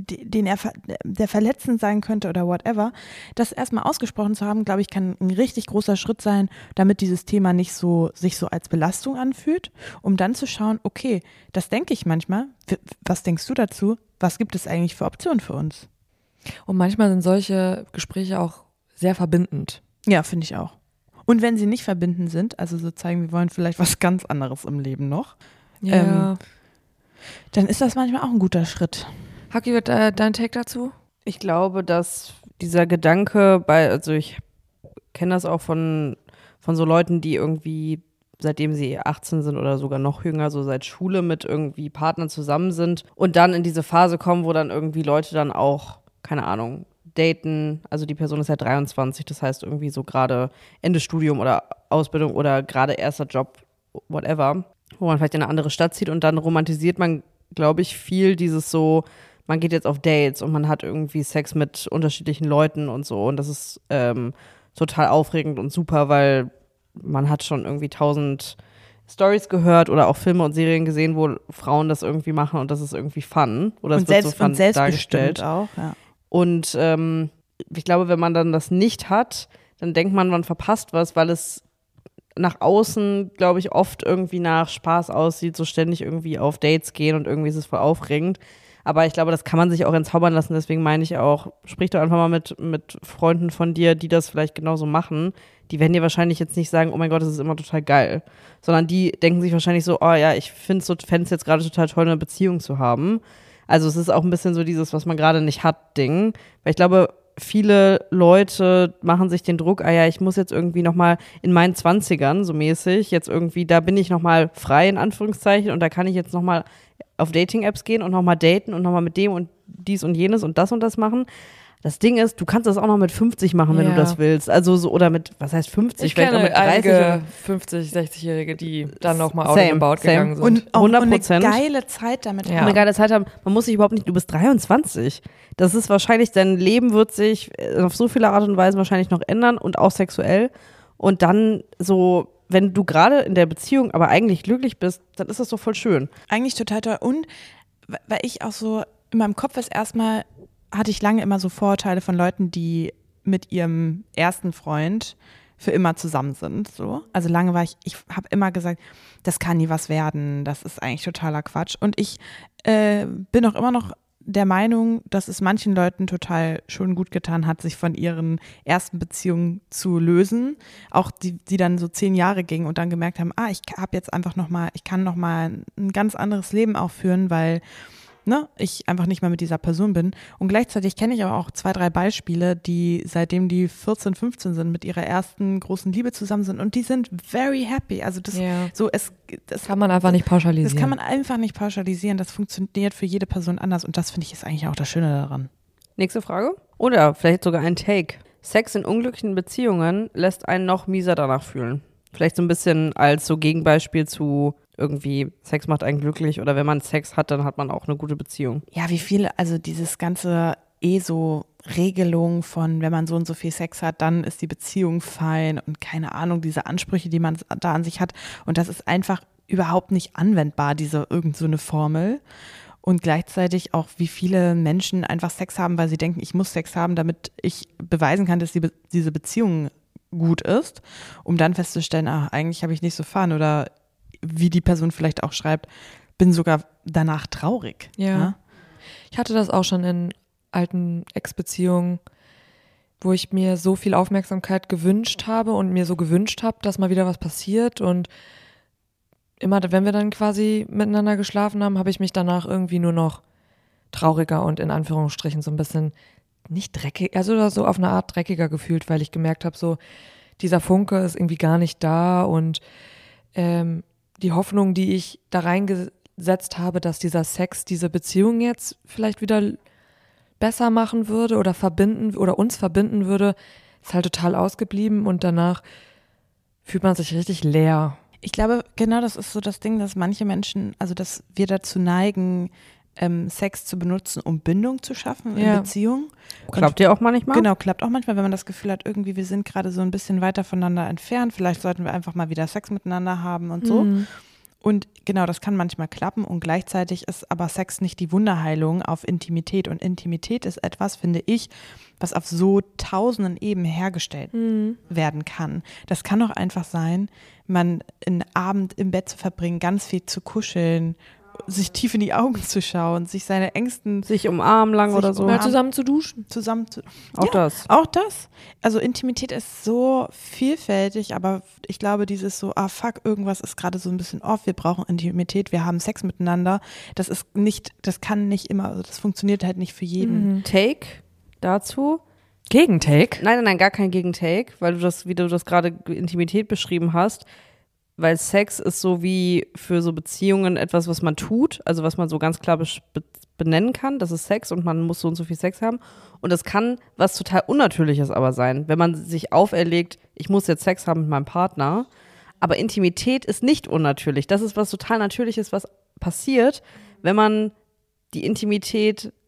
der verletzend sein könnte oder whatever. Das erstmal ausgesprochen zu haben, glaube ich, kann ein richtig großer Schritt sein, damit dieses Thema nicht sich so als Belastung anfühlt, um dann zu schauen, okay, das denke ich manchmal. Was denkst du dazu? Was gibt es eigentlich für Optionen für uns?
Und manchmal sind solche Gespräche auch sehr verbindend.
Ja, finde ich auch. Und wenn sie nicht verbindend sind, also so zeigen, wir wollen vielleicht was ganz anderes im Leben noch, dann ist das manchmal auch ein guter Schritt.
Haki, wird dein Take dazu?
Ich glaube, dass dieser Gedanke also ich kenne das auch von so Leuten, die irgendwie, seitdem sie 18 sind oder sogar noch jünger, so seit Schule mit irgendwie Partnern zusammen sind und dann in diese Phase kommen, wo dann irgendwie Leute dann auch, keine Ahnung, daten, also die Person ist ja 23, das heißt irgendwie so gerade Ende Studium oder Ausbildung oder gerade erster Job, whatever, wo man vielleicht in eine andere Stadt zieht und dann romantisiert man, glaube ich, viel dieses so, man geht jetzt auf Dates und man hat irgendwie Sex mit unterschiedlichen Leuten und so und das ist total aufregend und super, weil man hat schon irgendwie 1000 Stories gehört oder auch Filme und Serien gesehen, wo Frauen das irgendwie machen und das ist irgendwie fun oder es wird so fun dargestellt.
Auch, ja.
Und ich glaube, wenn man dann das nicht hat, dann denkt man verpasst was, weil es nach außen, glaube ich, oft irgendwie nach Spaß aussieht, so ständig irgendwie auf Dates gehen und irgendwie ist es voll aufregend. Aber ich glaube, das kann man sich auch entzaubern lassen. Deswegen meine ich auch, sprich doch einfach mal mit Freunden von dir, die das vielleicht genauso machen. Die werden dir wahrscheinlich jetzt nicht sagen, oh mein Gott, das ist immer total geil. Sondern die denken sich wahrscheinlich so, oh ja, ich fände es jetzt gerade total toll, eine Beziehung zu haben. Also es ist auch ein bisschen so dieses, was man gerade nicht hat, Ding. Weil ich glaube, viele Leute machen sich den Druck, ich muss jetzt irgendwie nochmal in meinen 20ern, so mäßig, jetzt irgendwie, da bin ich nochmal frei, in Anführungszeichen, und da kann ich jetzt nochmal auf Dating-Apps gehen und nochmal daten und nochmal mit dem und dies und jenes und das machen. Das Ding ist, du kannst das auch noch mit 50 machen, wenn du das willst. Also so, oder mit, was heißt 50?
Ich kenne mit 30 einige 50-, 60-Jährige, die dann nochmal out and about gegangen sind.
Und auch
100%.
eine geile Zeit damit
haben. Eine geile Zeit haben. Man muss sich überhaupt nicht, du bist 23. Das ist wahrscheinlich, dein Leben wird sich auf so viele Art und Weise wahrscheinlich noch ändern und auch sexuell. Und dann so, wenn du gerade in der Beziehung aber eigentlich glücklich bist, dann ist das doch voll schön.
Eigentlich total toll. Und weil ich auch so in meinem Kopf ist erstmal, hatte ich lange immer so Vorurteile von Leuten, die mit ihrem ersten Freund für immer zusammen sind. So. Also lange war ich habe immer gesagt, das kann nie was werden, das ist eigentlich totaler Quatsch. Und ich bin auch immer noch der Meinung, dass es manchen Leuten total schon gut getan hat, sich von ihren ersten Beziehungen zu lösen. Auch die dann so 10 Jahre gingen und dann gemerkt haben, ich habe jetzt einfach ich kann nochmal ein ganz anderes Leben auch führen, weil ich einfach nicht mehr mit dieser Person bin. Und gleichzeitig kenne ich aber auch 2, 3 Beispiele, die seitdem die 14, 15 sind, mit ihrer ersten großen Liebe zusammen sind und die sind very happy. Also das
kann man einfach nicht pauschalisieren.
Das kann man einfach nicht pauschalisieren. Das funktioniert für jede Person anders und das finde ich ist eigentlich auch das Schöne daran.
Nächste Frage. Oder vielleicht sogar ein Take. Sex in unglücklichen Beziehungen lässt einen noch mieser danach fühlen. Vielleicht so ein bisschen als so Gegenbeispiel zu irgendwie Sex macht einen glücklich oder wenn man Sex hat, dann hat man auch eine gute Beziehung.
Ja, wie viele, also dieses ganze so Regelung von, wenn man so und so viel Sex hat, dann ist die Beziehung fein und keine Ahnung, diese Ansprüche, die man da an sich hat und das ist einfach überhaupt nicht anwendbar, irgend so eine Formel. Und gleichzeitig auch, wie viele Menschen einfach Sex haben, weil sie denken, ich muss Sex haben, damit ich beweisen kann, dass diese Beziehung gut ist, um dann festzustellen, eigentlich habe ich nicht so Fun oder wie die Person vielleicht auch schreibt, bin sogar danach traurig.
Ja.
Ne?
Ich hatte das auch schon in alten Ex-Beziehungen, wo ich mir so viel Aufmerksamkeit gewünscht habe und mir so gewünscht habe, dass mal wieder was passiert und immer, wenn wir dann quasi miteinander geschlafen haben, habe ich mich danach irgendwie nur noch trauriger und in Anführungsstrichen so ein bisschen nicht dreckig, also so auf eine Art dreckiger gefühlt, weil ich gemerkt habe, so dieser Funke ist irgendwie gar nicht da und die Hoffnung, die ich da reingesetzt habe, dass dieser Sex diese Beziehung jetzt vielleicht wieder besser machen würde oder uns verbinden würde, ist halt total ausgeblieben und danach fühlt man sich richtig leer.
Ich glaube, genau das ist so das Ding, dass manche Menschen, also dass wir dazu neigen, Sex zu benutzen, um Bindung zu schaffen in Beziehungen.
Klappt ja auch manchmal?
Genau, klappt auch manchmal, wenn man das Gefühl hat, irgendwie wir sind gerade so ein bisschen weiter voneinander entfernt, vielleicht sollten wir einfach mal wieder Sex miteinander haben und so. Und genau, das kann manchmal klappen und gleichzeitig ist aber Sex nicht die Wunderheilung auf Intimität und Intimität ist etwas, finde ich, was auf so tausenden Ebenen hergestellt werden kann. Das kann auch einfach sein, man einen Abend im Bett zu verbringen, ganz viel zu kuscheln, sich tief in die Augen zu schauen, sich seine Ängsten...
Sich umarmen lang oder so.
Mal zusammen zu duschen.
Auch das.
Auch das. Also Intimität ist so vielfältig, aber ich glaube dieses so, irgendwas ist gerade so ein bisschen off, wir brauchen Intimität, wir haben Sex miteinander. Das kann nicht immer, also das funktioniert halt nicht für jeden.
Take dazu.
Gegentake?
Nein, gar kein Gegentake, weil wie du das gerade Intimität beschrieben hast. Weil Sex ist so wie für so Beziehungen etwas, was man tut, also was man so ganz klar benennen kann, das ist Sex und man muss so und so viel Sex haben. Und das kann was total Unnatürliches aber sein, wenn man sich auferlegt, ich muss jetzt Sex haben mit meinem Partner. Aber Intimität ist nicht unnatürlich. Das ist was total Natürliches, was passiert, wenn man die Intimität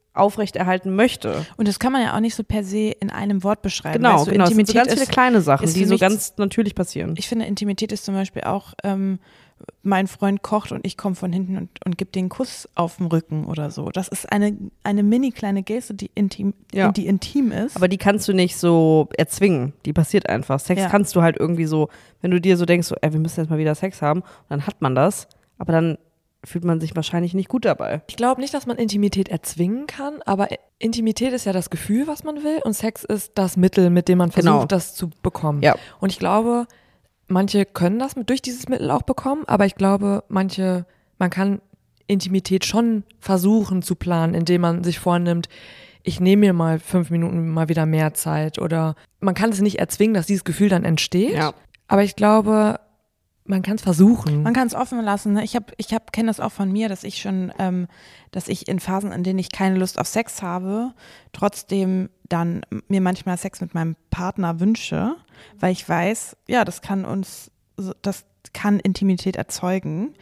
aufrechterhalten möchte.
Und das kann man ja auch nicht so per se in einem Wort beschreiben.
Genau,
weißt du,
genau. Es sind so
Intimität
ganz viele kleine Sachen,
ist
die
für
so
mich
ganz natürlich passieren.
Ich finde, Intimität ist zum Beispiel auch, mein Freund kocht und ich komme von hinten und gebe den Kuss auf den Rücken oder so. Das ist eine mini kleine Geste, die intim ist.
Aber die kannst du nicht so erzwingen. Die passiert einfach. Sex kannst du halt irgendwie so, wenn du dir so denkst, so, wir müssen jetzt mal wieder Sex haben, dann hat man das, aber dann fühlt man sich wahrscheinlich nicht gut dabei.
Ich glaube nicht, dass man Intimität erzwingen kann, aber Intimität ist ja das Gefühl, was man will, und Sex ist das Mittel, mit dem man versucht, das zu bekommen.
Ja.
Und ich glaube, manche können das durch dieses Mittel auch bekommen, aber ich glaube, man kann Intimität schon versuchen zu planen, indem man sich vornimmt, ich nehme mir mal 5 Minuten mal wieder mehr Zeit, oder man kann es nicht erzwingen, dass dieses Gefühl dann entsteht, aber ich glaube, man kann es versuchen.
Man kann es offen lassen. Ne? Ich kenne das auch von mir, dass ich in Phasen, in denen ich keine Lust auf Sex habe, trotzdem dann mir manchmal Sex mit meinem Partner wünsche, weil ich weiß, ja, das kann Intimität erzeugen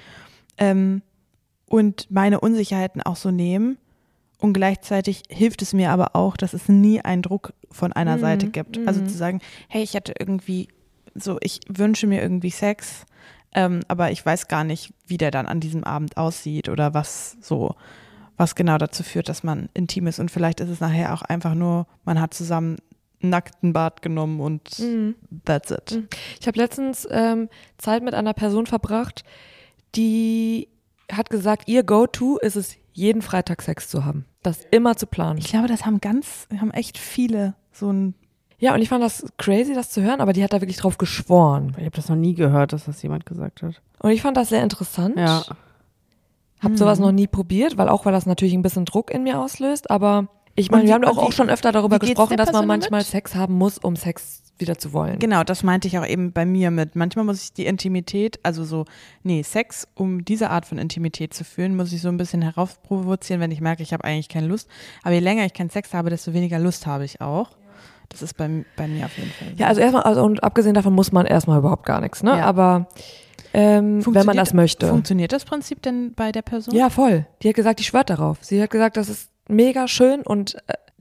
und meine Unsicherheiten auch so nehmen. Und gleichzeitig hilft es mir aber auch, dass es nie einen Druck von einer Seite gibt. Also zu sagen, hey, ich wünsche mir irgendwie Sex, aber ich weiß gar nicht, wie der dann an diesem Abend aussieht oder was genau dazu führt, dass man intim ist. Und vielleicht ist es nachher auch einfach nur, man hat zusammen einen nackten Bad genommen und that's it.
Ich habe letztens Zeit mit einer Person verbracht, die hat gesagt, ihr Go-To ist es, jeden Freitag Sex zu haben. Das immer zu planen.
Ich glaube, das haben echt viele so ein.
Ja, und ich fand das crazy, das zu hören, aber die hat da wirklich drauf geschworen.
Ich habe das noch nie gehört, dass das jemand gesagt hat.
Und ich fand das sehr interessant.
Ja.
Hab sowas noch nie probiert, weil das natürlich ein bisschen Druck in mir auslöst, aber ich meine, wir haben auch schon öfter darüber gesprochen, dass man manchmal Sex haben muss, um Sex wieder zu wollen.
Genau, das meinte ich auch eben bei mir mit. Manchmal muss ich die Intimität, Sex, um diese Art von Intimität zu fühlen, muss ich so ein bisschen heraufprovozieren, wenn ich merke, ich habe eigentlich keine Lust. Aber je länger ich keinen Sex habe, desto weniger Lust habe ich auch. Das ist bei mir auf jeden Fall so.
Ja, also erstmal, und abgesehen davon muss man erstmal überhaupt gar nichts, ne?
Ja.
Aber wenn man das möchte.
Funktioniert das Prinzip denn bei der Person?
Ja, voll. Die hat gesagt, die schwört darauf. Sie hat gesagt, das ist mega schön und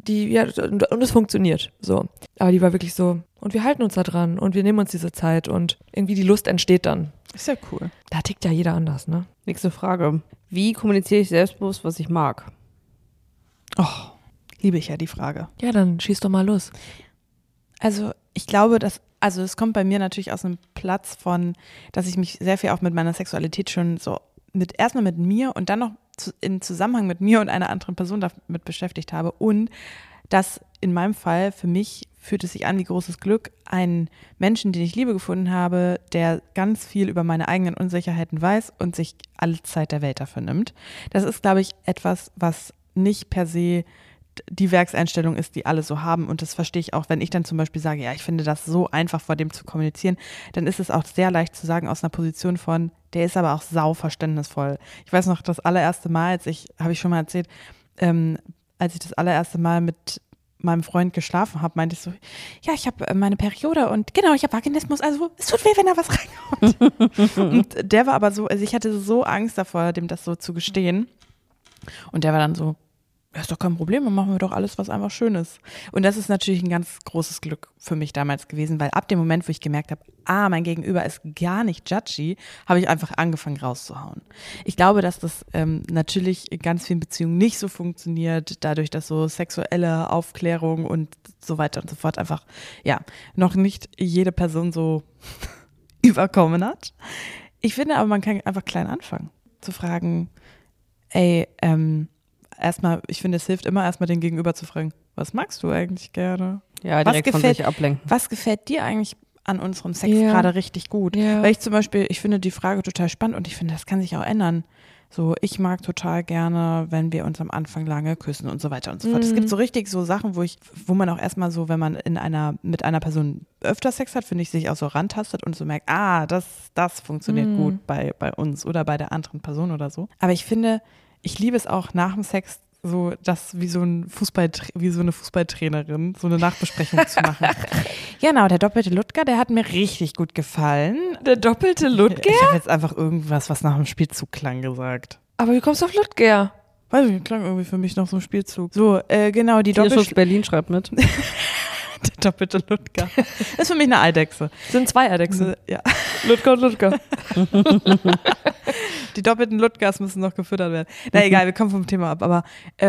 es funktioniert. So. Aber die war wirklich so, und wir halten uns da dran und wir nehmen uns diese Zeit und irgendwie die Lust entsteht dann.
Ist ja cool.
Da tickt ja jeder anders, ne?
Nächste Frage. Wie kommuniziere ich selbstbewusst, was ich mag?
Oh, liebe ich ja die Frage.
Ja, dann schieß doch mal los.
Also ich glaube, es kommt bei mir natürlich aus einem Platz von, dass ich mich sehr viel auch mit meiner Sexualität schon so erstmal mit mir und dann noch in Zusammenhang mit mir und einer anderen Person damit beschäftigt habe, und dass in meinem Fall für mich fühlt es sich an wie großes Glück, einen Menschen, den ich Liebe gefunden habe, der ganz viel über meine eigenen Unsicherheiten weiß und sich alle Zeit der Welt dafür nimmt. Das ist, glaube ich, etwas, was nicht per se die Werkseinstellung ist, die alle so haben, und das verstehe ich auch, wenn ich dann zum Beispiel sage, ja, ich finde das so einfach, vor dem zu kommunizieren, dann ist es auch sehr leicht zu sagen aus einer Position von, der ist aber auch sau verständnisvoll. Ich weiß noch, das allererste Mal, habe ich schon mal erzählt, als ich das allererste Mal mit meinem Freund geschlafen habe, meinte ich so, ja, ich habe meine Periode und genau, ich habe Vaginismus, also es tut weh, wenn da was reinkommt. Und der war aber so, also ich hatte so Angst davor, dem das so zu gestehen, und der war dann so, ja, ist doch kein Problem, dann machen wir doch alles, was einfach schön ist. Und das ist natürlich ein ganz großes Glück für mich damals gewesen, weil ab dem Moment, wo ich gemerkt habe, mein Gegenüber ist gar nicht judgy, habe ich einfach angefangen rauszuhauen. Ich glaube, dass das natürlich in ganz vielen Beziehungen nicht so funktioniert, dadurch, dass so sexuelle Aufklärung und so weiter und so fort einfach, ja, noch nicht jede Person so überkommen hat. Ich finde aber, man kann einfach klein anfangen, zu fragen, erstmal, ich finde, es hilft immer, erstmal den Gegenüber zu fragen, was magst du eigentlich gerne?
Ja, direkt von sich ablenken.
Was gefällt dir eigentlich an unserem Sex gerade richtig gut?
Ja.
Weil ich finde die Frage total spannend, und ich finde, das kann sich auch ändern. So, ich mag total gerne, wenn wir uns am Anfang lange küssen und so weiter und so fort. Es gibt so richtig so Sachen, wo man auch erstmal so, wenn man mit einer Person öfter Sex hat, finde ich, sich auch so rantastet und so merkt, das funktioniert gut bei uns oder bei der anderen Person oder so. Aber ich finde, ich liebe es auch nach dem Sex, so das wie so eine Fußballtrainerin, so eine Nachbesprechung zu machen. Genau, der doppelte Ludger, der hat mir richtig gut gefallen.
Der doppelte Ludger?
Ich habe jetzt einfach irgendwas, was nach dem Spielzug klang, gesagt.
Aber wie kommst du auf Ludger?
Weiß ich nicht, klang irgendwie für mich noch so ein Spielzug. So, genau, die
Tierschutz Berlin schreibt mit.
Der doppelte Ludger. Das ist für mich eine Eidechse.
Sind 2 Eidechsen.
Ja.
Ludger und Ludger.
Die doppelten Ludgers müssen noch gefüttert werden. Na egal, wir kommen vom Thema ab. Aber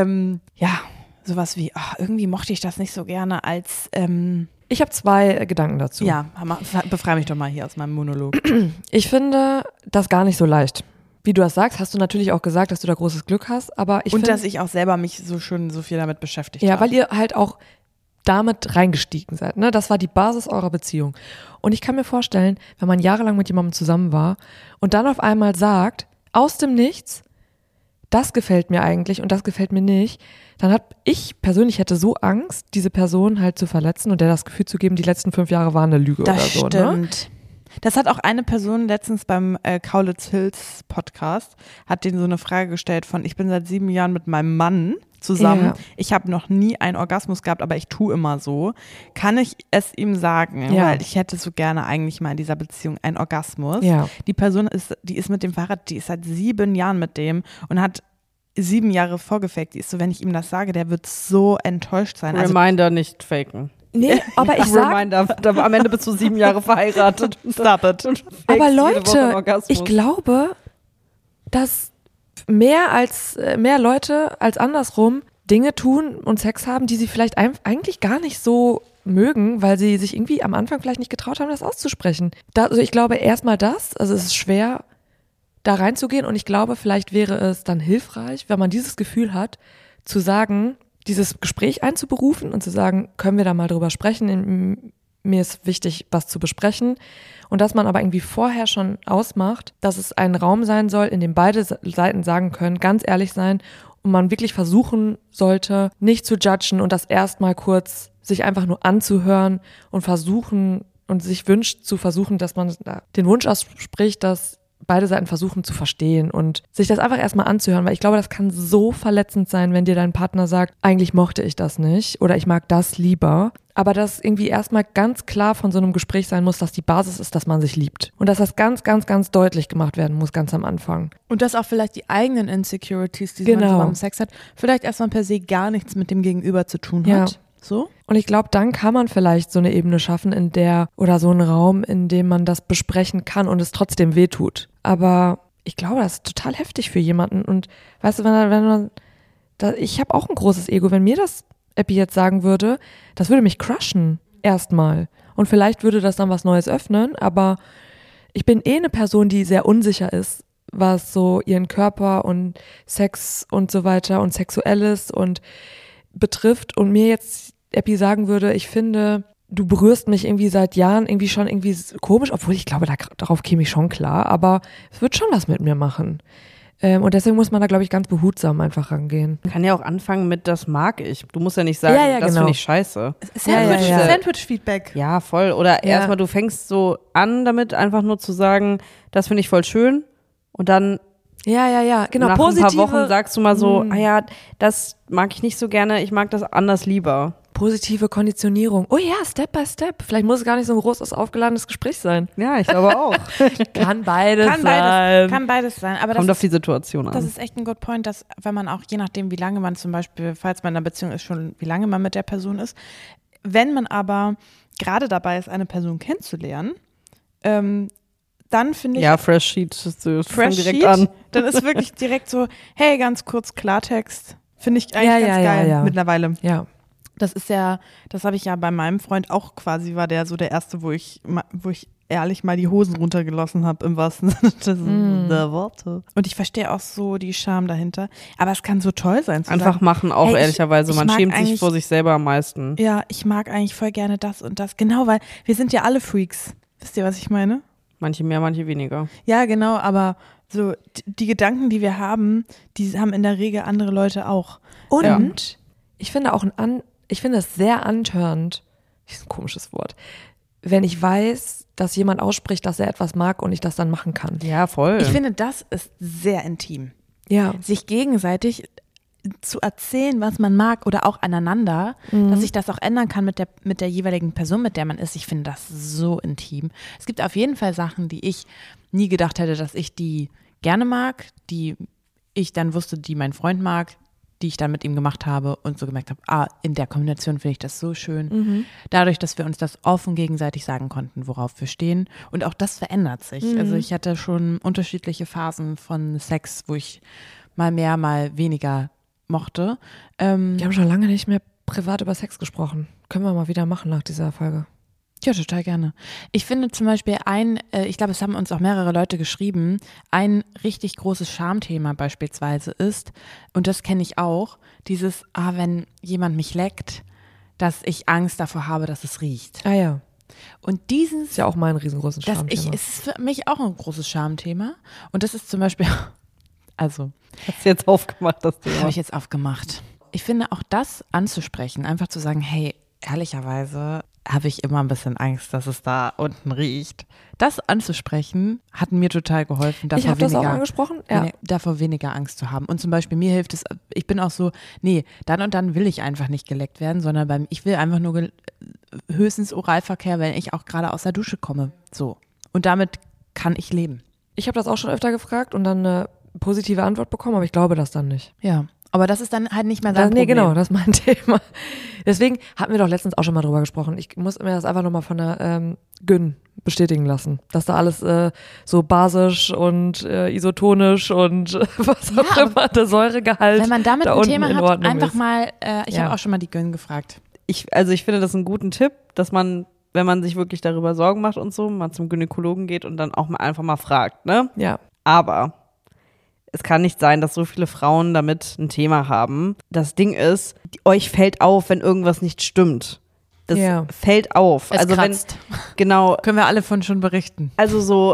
ja, sowas wie, irgendwie mochte ich das nicht so gerne als
Ich habe 2 Gedanken dazu.
ja, befreie mich doch mal hier aus meinem Monolog.
Ich finde das gar nicht so leicht. Wie du das sagst, hast du natürlich auch gesagt, dass du da großes Glück hast, aber ich
Und
finde,
dass ich auch selber mich so viel damit beschäftigt
ja,
habe.
weil ihr halt auch damit reingestiegen seid, ne? Das war die Basis eurer Beziehung. Und ich kann mir vorstellen, wenn man jahrelang mit jemandem zusammen war und dann auf einmal sagt, aus dem Nichts, das gefällt mir eigentlich und das gefällt mir nicht, dann ich persönlich hätte so Angst, diese Person halt zu verletzen und der das Gefühl zu geben, die letzten 5 Jahre waren eine Lüge
Das
oder so.
stimmt.
Ne?
Das hat auch eine Person letztens beim Kaulitz Hills Podcast, hat denen so eine Frage gestellt von, ich bin seit 7 Jahren mit meinem Mann zusammen,
Ja.
ich habe noch nie einen Orgasmus gehabt, aber ich tue immer so. Kann ich es ihm sagen?
Ja.
Weil ich hätte so gerne eigentlich mal in dieser Beziehung einen Orgasmus.
Ja.
Die Person die ist mit dem Fahrrad, die ist seit 7 Jahren mit dem und hat 7 Jahre vorgefaked. Die ist so, wenn ich ihm das sage, der wird so enttäuscht sein. Also,
Reminder, nicht faken.
Nee, aber ich sag,
Reminder, am Ende bist du 7 Jahre verheiratet.
stop it.
aber
jede Woche
Leute,
einen Orgasmus.
ich glaube, dass mehr Leute als andersrum Dinge tun und Sex haben, die sie vielleicht eigentlich gar nicht so mögen, weil sie sich irgendwie am Anfang vielleicht nicht getraut haben, das auszusprechen. Also ich glaube erstmal also es ist schwer, da reinzugehen und ich glaube, vielleicht wäre es dann hilfreich, wenn man dieses Gefühl hat, zu sagen, dieses Gespräch einzuberufen und zu sagen, können wir da mal drüber sprechen? Mir ist wichtig, was zu besprechen. Und dass man aber irgendwie vorher schon ausmacht, dass es ein Raum sein soll, in dem beide Seiten sagen können, ganz ehrlich sein und man wirklich versuchen sollte, nicht zu judgen und das erstmal kurz sich einfach nur anzuhören und versuchen und sich wünscht zu versuchen, dass man den Wunsch ausspricht, dass beide Seiten versuchen zu verstehen und sich das einfach erstmal anzuhören, weil ich glaube, das kann so verletzend sein, wenn dir dein Partner sagt, eigentlich mochte ich das nicht oder ich mag das lieber. Aber dass irgendwie erstmal ganz klar von so einem Gespräch sein muss, dass die Basis ist, dass man sich liebt. Und dass das ganz, ganz, ganz deutlich gemacht werden muss, ganz am Anfang.
Und dass auch vielleicht die eigenen Insecurities, die man
Genau.
so beim Sex hat, vielleicht erstmal per se gar nichts mit dem Gegenüber zu tun
Ja.
hat. So?
Und ich glaube, dann kann man vielleicht so eine Ebene schaffen, oder so einen Raum, in dem man das besprechen kann und es trotzdem wehtut. Aber ich glaube, das ist total heftig für jemanden. Und weißt du, ich habe auch ein großes Ego. Wenn mir das Epi jetzt sagen würde, das würde mich crushen, erstmal. Und vielleicht würde das dann was Neues öffnen, aber ich bin eine Person, die sehr unsicher ist, was so ihren Körper und Sex und so weiter und Sexuelles und betrifft und mir jetzt Epi sagen würde, ich finde, du berührst mich irgendwie seit Jahren irgendwie schon irgendwie komisch, obwohl ich glaube, darauf käme ich schon klar, aber es wird schon was mit mir machen. Und deswegen muss man da, glaube ich, ganz behutsam einfach rangehen.
Kann ja auch anfangen mit, das mag ich. Du musst ja nicht sagen,
Ja,
das
genau.
finde ich scheiße.
Sandwich-Feedback.
Ja, voll. Oder
Ja.
erstmal, du fängst so an damit, einfach nur zu sagen, das finde ich voll schön. Und dann
Ja, genau.
nach
Positive,
ein paar Wochen sagst du mal so, das mag ich nicht so gerne, ich mag das anders lieber.
positive Konditionierung. Oh ja, Step by Step. Vielleicht muss es gar nicht so ein großes, aufgeladenes Gespräch sein.
Ja, ich glaube auch.
Kann beides
Kann beides sein. Aber
Kommt
das
auf die Situation an.
Das ist echt ein good point, dass wenn man auch, je nachdem wie lange man zum Beispiel, falls man in einer Beziehung ist, schon wie lange man mit der Person ist, wenn man aber gerade dabei ist, eine Person kennenzulernen, dann finde ich,
Ja, Fresh Sheet, das
Fresh
fängt direkt
Sheet,
an.
dann ist wirklich direkt so, hey, ganz kurz Klartext, finde ich eigentlich ganz geil
ja.
mittlerweile.
Ja.
Das habe ich ja bei meinem Freund auch quasi, war der so der erste, wo ich ehrlich mal die Hosen runtergelassen habe, im wahrsten Sinne der Worte. Und ich verstehe auch so die Scham dahinter. Aber es kann so toll sein. Zu
Einfach
sagen,
machen auch,
hey,
ehrlicherweise.
ich
Man
mag
schämt sich
eigentlich-
vor sich selber am meisten.
Ja, ich mag eigentlich voll gerne das und das. Genau, weil wir sind ja alle Freaks. Wisst ihr, was ich meine?
Manche mehr, manche weniger.
Ja, genau, aber so die Gedanken, die wir haben, die haben in der Regel andere Leute auch.
Und ich finde ich finde es sehr antörend, das ist ein komisches Wort, wenn ich weiß, dass jemand ausspricht, dass er etwas mag und ich das dann machen kann.
Ja, voll.
Ich finde, das ist sehr intim.
Ja.
Sich gegenseitig zu erzählen, was man mag oder auch aneinander, dass sich das auch ändern kann mit der jeweiligen Person, mit der man ist. Ich finde das so intim. Es gibt auf jeden Fall Sachen, die ich nie gedacht hätte, dass ich die gerne mag, die
ich dann wusste, die mein Freund mag, die ich dann mit ihm gemacht habe und so gemerkt habe, in der Kombination finde ich das so schön. Dadurch, dass wir uns das offen gegenseitig sagen konnten, worauf wir stehen. Und auch das verändert sich. Also ich hatte schon unterschiedliche Phasen von Sex, wo ich mal mehr, mal weniger mochte.
Wir haben schon lange nicht mehr privat über Sex gesprochen. Können wir mal wieder machen nach dieser Folge.
Ja, total gerne. Ich finde zum Beispiel ich glaube, es haben uns auch mehrere Leute geschrieben, ein richtig großes Schamthema beispielsweise ist, und das kenne ich auch, dieses, wenn jemand mich leckt, dass ich Angst davor habe, dass es riecht.
Ah ja.
Und dieses...
Ist ja auch mein riesengroßes Schamthema.
Es ist für mich auch ein großes Schamthema. Und das ist zum Beispiel,
Hast du jetzt aufgemacht, das Thema?
habe ich jetzt aufgemacht. Ich finde auch das anzusprechen, einfach zu sagen, hey, ehrlicherweise habe ich immer ein bisschen Angst, dass es da unten riecht. Das anzusprechen, hat mir total geholfen,
Ich habe das auch angesprochen. Ja.
davor weniger Angst zu haben. Und zum Beispiel mir hilft es, ich bin auch so, nee, dann und dann will ich einfach nicht geleckt werden, sondern ich will einfach nur höchstens Oralverkehr, wenn ich auch gerade aus der Dusche komme. So. Und damit kann ich leben.
Ich habe das auch schon öfter gefragt und dann eine positive Antwort bekommen, aber ich glaube das dann nicht.
Ja. Aber das ist dann halt nicht mehr sein
Nee,
Problem.
genau, das ist mein Thema. Deswegen hatten wir doch letztens auch schon mal drüber gesprochen. Ich muss mir das einfach nochmal von der Gyn bestätigen lassen, dass da alles so basisch und isotonisch und was auch immer, der Säuregehalt
Wenn man damit
da
ein
unten
Thema
in
hat,
Ordnung
einfach
ist.
mal, ich habe auch schon mal die Gyn gefragt.
Ich finde das einen guten Tipp, dass man, wenn man sich wirklich darüber Sorgen macht und so, mal zum Gynäkologen geht und dann auch mal einfach mal fragt, ne?
Ja.
Aber es kann nicht sein, dass so viele Frauen damit ein Thema haben. Das Ding ist, euch fällt auf, wenn irgendwas nicht stimmt. Das fällt auf.
Es kratzt.
Genau.
Können wir alle von schon berichten.
Also so,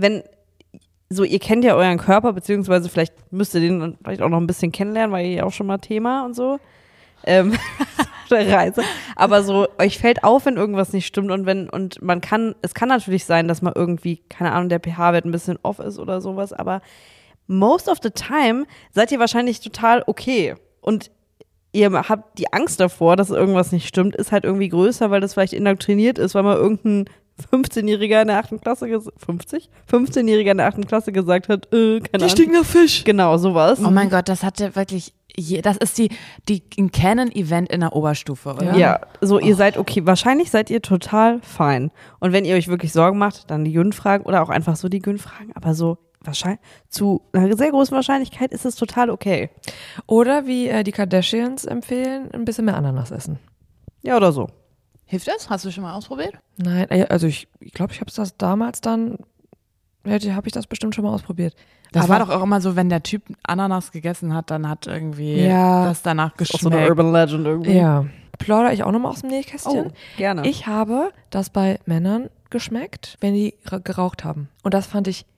ihr kennt ja euren Körper, beziehungsweise vielleicht müsst ihr den dann vielleicht auch noch ein bisschen kennenlernen, weil ihr ja auch schon mal Thema und so. Der Reise. Aber so, euch fällt auf, wenn irgendwas nicht stimmt es kann natürlich sein, dass mal irgendwie, keine Ahnung, der pH-Wert ein bisschen off ist oder sowas, aber most of the time seid ihr wahrscheinlich total okay. Und ihr habt die Angst davor, dass irgendwas nicht stimmt, ist halt irgendwie größer, weil das vielleicht indoktriniert ist, weil mal irgendein 15-Jähriger in der 8. Klasse 15-Jähriger in der 8. Klasse gesagt hat, keine Ahnung.
stinker Fisch.
Genau, sowas.
Oh mein Gott, das hatte wirklich, das ist ein Canon-Event in der Oberstufe, oder?
Ja, so ihr seid okay. Wahrscheinlich seid ihr total fein. Und wenn ihr euch wirklich Sorgen macht, dann die Gyn fragen oder auch einfach so die Gyn fragen. Aber so wahrscheinlich zu einer sehr großen Wahrscheinlichkeit ist es total okay.
Oder wie die Kardashians empfehlen, ein bisschen mehr Ananas essen.
Ja, oder so.
Hilft das? Hast du schon mal ausprobiert?
Nein, also ich glaube, ich habe das damals dann, habe ich das bestimmt schon mal ausprobiert.
Das
Aber
war doch auch immer so, wenn der Typ Ananas gegessen hat, dann hat irgendwie das danach
Auch
geschmeckt.
so eine Urban Legend irgendwie.
Ja. Plaudere ich auch nochmal aus dem Nähkästchen?
Oh, gerne.
Ich habe das bei Männern geschmeckt, wenn die geraucht haben. Und das fand ich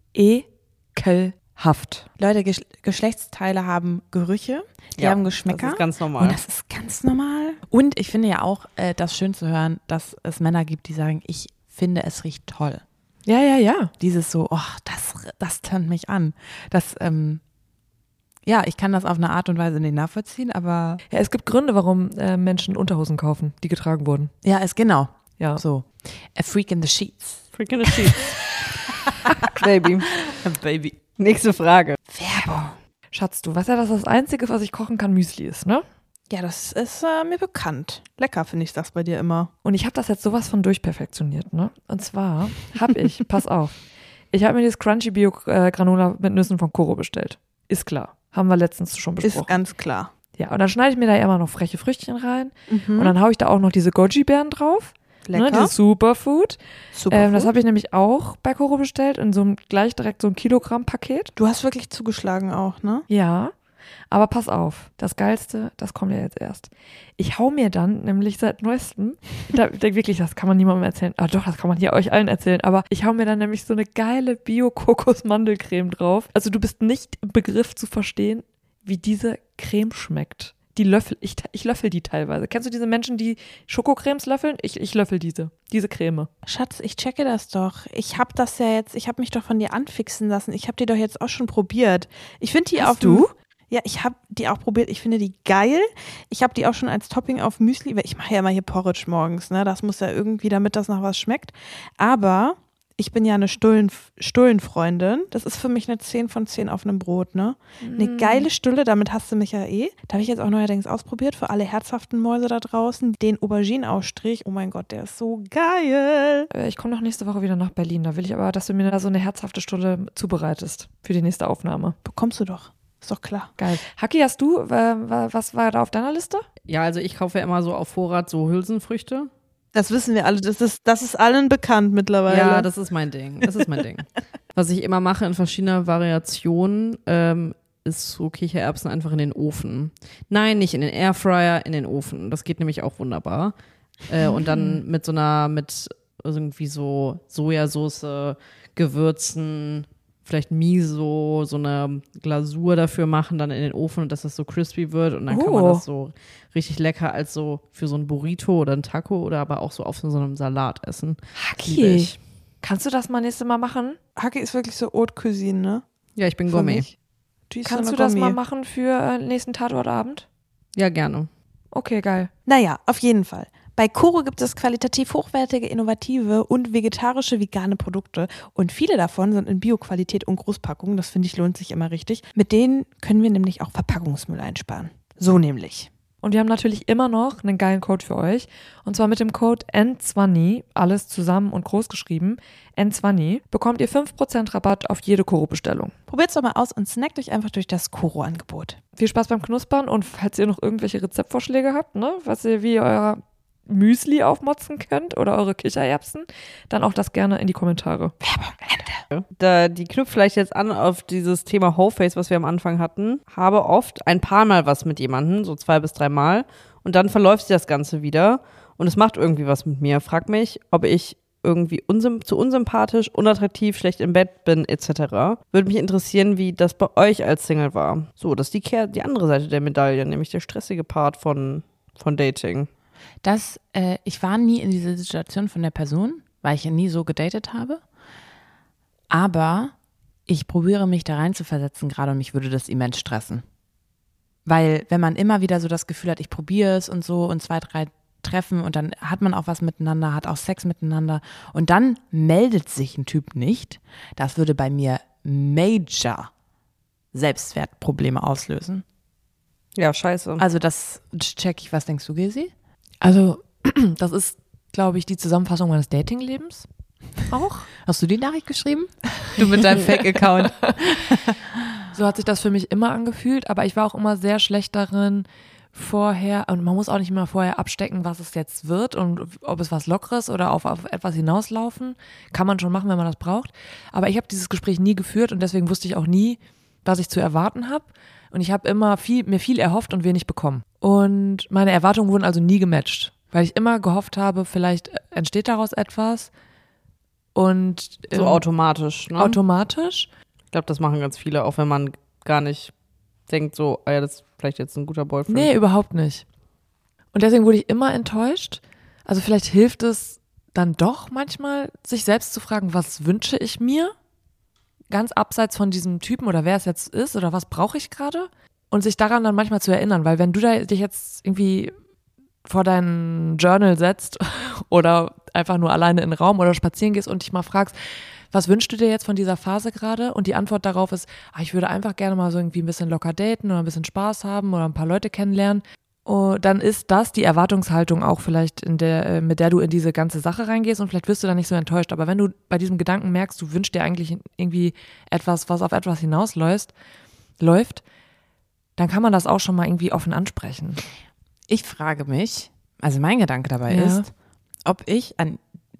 ekelhaft.
Leute, Geschlechtsteile haben Gerüche, die haben Geschmäcker.
Das ist ganz normal.
Und das ist ganz normal. Und ich finde ja auch, das schön zu hören, dass es Männer gibt, die sagen, ich finde, es riecht toll.
Ja.
Dieses so, das tönt mich an. Das, ich kann das auf eine Art und Weise nicht nachvollziehen, aber
Ja, es gibt Gründe, warum Menschen Unterhosen kaufen, die getragen wurden.
ja, ist genau
Ja.
so. A freak in the sheets.
Freaking a sheet. Baby.
Baby.
Nächste Frage.
Werbung.
Schatz, du weißt ja, dass das Einzige, was ich kochen kann, Müsli ist, ne?
Ja, das ist mir bekannt. Lecker finde ich das bei dir immer.
Und ich habe das jetzt sowas von durchperfektioniert, ne? Und zwar habe ich, pass auf, ich habe mir dieses Crunchy Bio Granola mit Nüssen von Koro bestellt. Ist klar. Haben wir letztens schon besprochen.
Ist ganz klar.
Ja, und dann schneide ich mir da immer noch freche Früchtchen rein. Und dann haue ich da auch noch diese Goji-Beeren drauf.
Lecker.
Ne, dieses Superfood.
Super.
Das habe ich nämlich auch bei Koro bestellt, in so einem gleich direkt so ein Kilogramm-Paket.
Du hast wirklich zugeschlagen auch, ne?
Ja, aber pass auf, das Geilste, das kommt ja jetzt erst. Ich hau mir dann nämlich seit neuestem, wirklich, das kann man niemandem erzählen, doch, das kann man hier euch allen erzählen, aber ich hau mir dann nämlich so eine geile Bio-Kokos-Mandelcreme drauf. Also du bist nicht im Begriff zu verstehen, wie diese Creme schmeckt. Die löffel, ich löffel die teilweise. Kennst du diese Menschen, die Schokocremes löffeln? Ich löffel diese Creme.
Schatz, ich checke das doch. Ich habe mich doch von dir anfixen lassen. Ich habe die doch jetzt auch schon probiert. Ich finde die
Hast du?
Ja, ich habe die auch probiert. Ich finde die geil. Ich habe die auch schon als Topping auf Müsli, weil ich mache ja immer hier Porridge morgens, ne? Das muss ja irgendwie, damit das nach was schmeckt. Aber Ich bin ja eine Stullenfreundin. Das ist für mich eine 10 von 10 auf einem Brot, ne? Eine geile Stulle, damit hast du mich ja eh. Da habe ich jetzt auch neuerdings ausprobiert für alle herzhaften Mäuse da draußen. Den Auberginenausstrich, oh mein Gott, der ist so geil.
Ich komme noch nächste Woche wieder nach Berlin. Da will ich aber, dass du mir da so eine herzhafte Stulle zubereitest für die nächste Aufnahme.
Bekommst du doch. Ist doch klar.
Geil. Haki, hast du, was war da auf deiner Liste?
Ja, also ich kaufe ja immer so auf Vorrat so Hülsenfrüchte.
Das wissen wir alle. Das ist allen bekannt mittlerweile.
Ja, das ist mein Ding. Was ich immer mache in verschiedener Variation, ist so Kichererbsen einfach in den Ofen. Nein, nicht in den Airfryer, in den Ofen. Das geht nämlich auch wunderbar. Und dann mit irgendwie so Sojasauce, Gewürzen, vielleicht Miso, so eine Glasur dafür machen, dann in den Ofen und dass das so crispy wird und dann kann man das so richtig lecker als so für so ein Burrito oder ein Taco oder aber auch so auf so einem Salat essen.
Haki, kannst du das mal nächstes Mal machen?
Haki ist wirklich so Haute Cuisine, ne?
Ja, ich bin Gourmet.
Kannst du das mal machen für nächsten Tatortabend?
Ja, gerne.
Okay, geil.
Naja, auf jeden Fall. Bei Koro gibt es qualitativ hochwertige, innovative und vegetarische, vegane Produkte und viele davon sind in Bioqualität und Großpackungen, das finde ich lohnt sich immer richtig. Mit denen können wir nämlich auch Verpackungsmüll einsparen. So nämlich.
Und wir haben natürlich immer noch einen geilen Code für euch und zwar mit dem Code N20, alles zusammen und groß geschrieben, N20, bekommt ihr 5% Rabatt auf jede Koro-Bestellung.
Probiert's doch mal aus und snackt euch einfach durch das Koro-Angebot.
Viel Spaß beim Knuspern und falls ihr noch irgendwelche Rezeptvorschläge habt, ne, wie ihr euer Müsli aufmotzen könnt oder eure Kichererbsen, dann auch das gerne in die Kommentare.
Die knüpft vielleicht jetzt an auf dieses Thema Wholeface, was wir am Anfang hatten. Habe oft ein paar Mal was mit jemandem, so 2 bis 3 Mal und dann verläuft sich das Ganze wieder und es macht irgendwie was mit mir. Frag mich, ob ich irgendwie zu unsympathisch, unattraktiv, schlecht im Bett bin, etc. Würde mich interessieren, wie das bei euch als Single war. So, das ist die andere Seite der Medaille, nämlich der stressige Part von Dating.
Ich war nie in dieser Situation von der Person, weil ich ja nie so gedatet habe. Aber ich probiere mich da rein zu versetzen gerade und mich würde das immens stressen. Weil wenn man immer wieder so das Gefühl hat, ich probiere es und so und 2, 3 Treffen und dann hat man auch was miteinander, hat auch Sex miteinander und dann meldet sich ein Typ nicht, das würde bei mir major Selbstwertprobleme auslösen.
Ja, scheiße.
Also das check ich. Was denkst du, Gesi?
Also, das ist, glaube ich, die Zusammenfassung meines Datinglebens auch.
Hast du die Nachricht geschrieben? Du mit deinem Fake-Account.
So hat sich das für mich immer angefühlt, aber ich war auch immer sehr schlecht darin, vorher, und man muss auch nicht immer vorher abstecken, was es jetzt wird und ob es was Lockeres oder auf etwas hinauslaufen. Kann man schon machen, wenn man das braucht. Aber ich habe dieses Gespräch nie geführt und deswegen wusste ich auch nie, was ich zu erwarten habe. Und ich habe immer mir viel erhofft und wenig bekommen. Und meine Erwartungen wurden also nie gematcht, weil ich immer gehofft habe, vielleicht entsteht daraus etwas. Und
so automatisch, ne?
Automatisch.
Ich glaube, das machen ganz viele, auch wenn man gar nicht denkt so, ja, das ist vielleicht jetzt ein guter Boyfriend.
Nee, überhaupt nicht. Und deswegen wurde ich immer enttäuscht. Also vielleicht hilft es dann doch manchmal, sich selbst zu fragen, was wünsche ich mir? Ganz abseits von diesem Typen oder wer es jetzt ist oder was brauche ich gerade? Und sich daran dann manchmal zu erinnern, weil wenn du dich jetzt irgendwie vor dein Journal setzt oder einfach nur alleine in den Raum oder spazieren gehst und dich mal fragst, was wünschst du dir jetzt von dieser Phase gerade? Und die Antwort darauf ist, ich würde einfach gerne mal so irgendwie ein bisschen locker daten oder ein bisschen Spaß haben oder ein paar Leute kennenlernen. Und dann ist das die Erwartungshaltung auch vielleicht, mit der du in diese ganze Sache reingehst und vielleicht wirst du dann nicht so enttäuscht. Aber wenn du bei diesem Gedanken merkst, du wünschst dir eigentlich irgendwie etwas, was auf etwas hinausläuft, dann kann man das auch schon mal irgendwie offen ansprechen.
Ich frage mich, also mein Gedanke dabei ist, ob ich an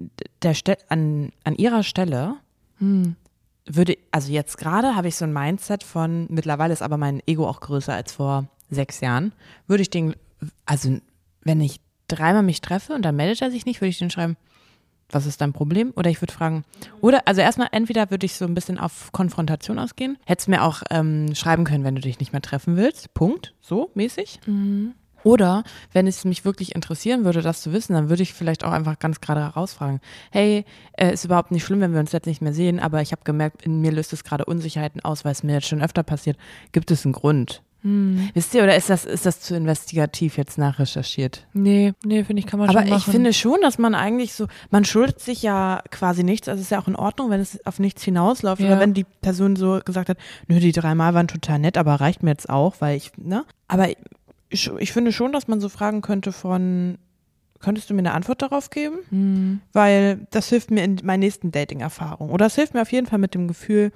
ihrer Stelle würde, also jetzt gerade habe ich so ein Mindset von, mittlerweile ist aber mein Ego auch größer als vor 6 Jahren, würde ich den, also wenn ich 3-mal mich treffe und dann meldet er sich nicht, würde ich den schreiben, was ist dein Problem? Oder ich würde fragen, also erstmal entweder würde ich so ein bisschen auf Konfrontation ausgehen, hättest mir auch schreiben können, wenn du dich nicht mehr treffen willst, Punkt, so mäßig. Oder wenn es mich wirklich interessieren würde, das zu wissen, dann würde ich vielleicht auch einfach ganz gerade herausfragen, hey, ist überhaupt nicht schlimm, wenn wir uns jetzt nicht mehr sehen, aber ich habe gemerkt, in mir löst es gerade Unsicherheiten aus, weil es mir jetzt schon öfter passiert. Gibt es einen Grund?
Wisst ihr, oder ist das zu investigativ jetzt nachrecherchiert?
Nee, finde ich, kann man
Aber
schon machen.
ich finde schon, dass man eigentlich so, man schuldet sich ja quasi nichts, also es ist ja auch in Ordnung, wenn es auf nichts hinausläuft oder wenn die Person so gesagt hat, nö, die 3 Mal waren total nett, aber reicht mir jetzt auch, weil aber ich finde schon, dass man so fragen könnte könntest du mir eine Antwort darauf geben? Weil das hilft mir in meinen nächsten Dating-Erfahrungen. Oder es hilft mir auf jeden Fall mit dem Gefühl,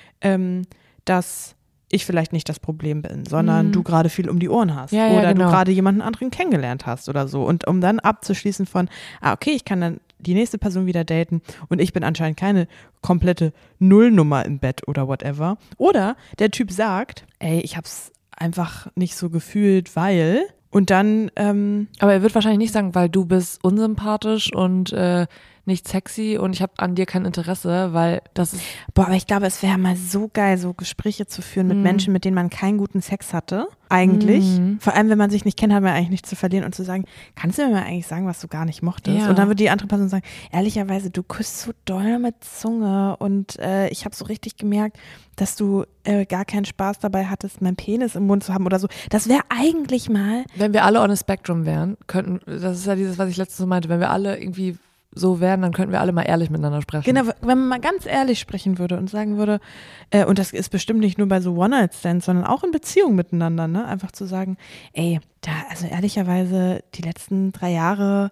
dass ich vielleicht nicht das Problem bin, sondern du gerade viel um die Ohren hast.
Ja,
oder
genau.
du gerade jemanden anderen kennengelernt hast oder so. Und um dann abzuschließen von, okay, ich kann dann die nächste Person wieder daten und ich bin anscheinend keine komplette Nullnummer im Bett oder whatever. Oder der Typ sagt, ey, ich hab's einfach nicht so gefühlt, weil... Und dann,
Aber er wird wahrscheinlich nicht sagen, weil du bist unsympathisch und nicht sexy und ich habe an dir kein Interesse, weil das ist...
aber ich glaube, es wäre mal so geil, so Gespräche zu führen mit Menschen, mit denen man keinen guten Sex hatte, eigentlich. Vor allem, wenn man sich nicht kennt, hat man eigentlich nichts zu verlieren und zu sagen, kannst du mir mal eigentlich sagen, was du gar nicht mochtest?
Ja.
Und dann würde die andere Person sagen, ehrlicherweise, du küsst so doll mit Zunge und ich habe so richtig gemerkt, dass du gar keinen Spaß dabei hattest, meinen Penis im Mund zu haben oder so. Das wäre eigentlich mal...
Wenn wir alle on a spectrum wären, das ist ja dieses, was ich letztens so meinte, wenn wir alle irgendwie so wären, dann könnten wir alle mal ehrlich miteinander sprechen.
Genau, wenn man mal ganz ehrlich sprechen würde und sagen würde, und das ist bestimmt nicht nur bei so One-Night-Stands, sondern auch in Beziehungen miteinander, ne? Einfach zu sagen, ey, also ehrlicherweise, die letzten 3 Jahre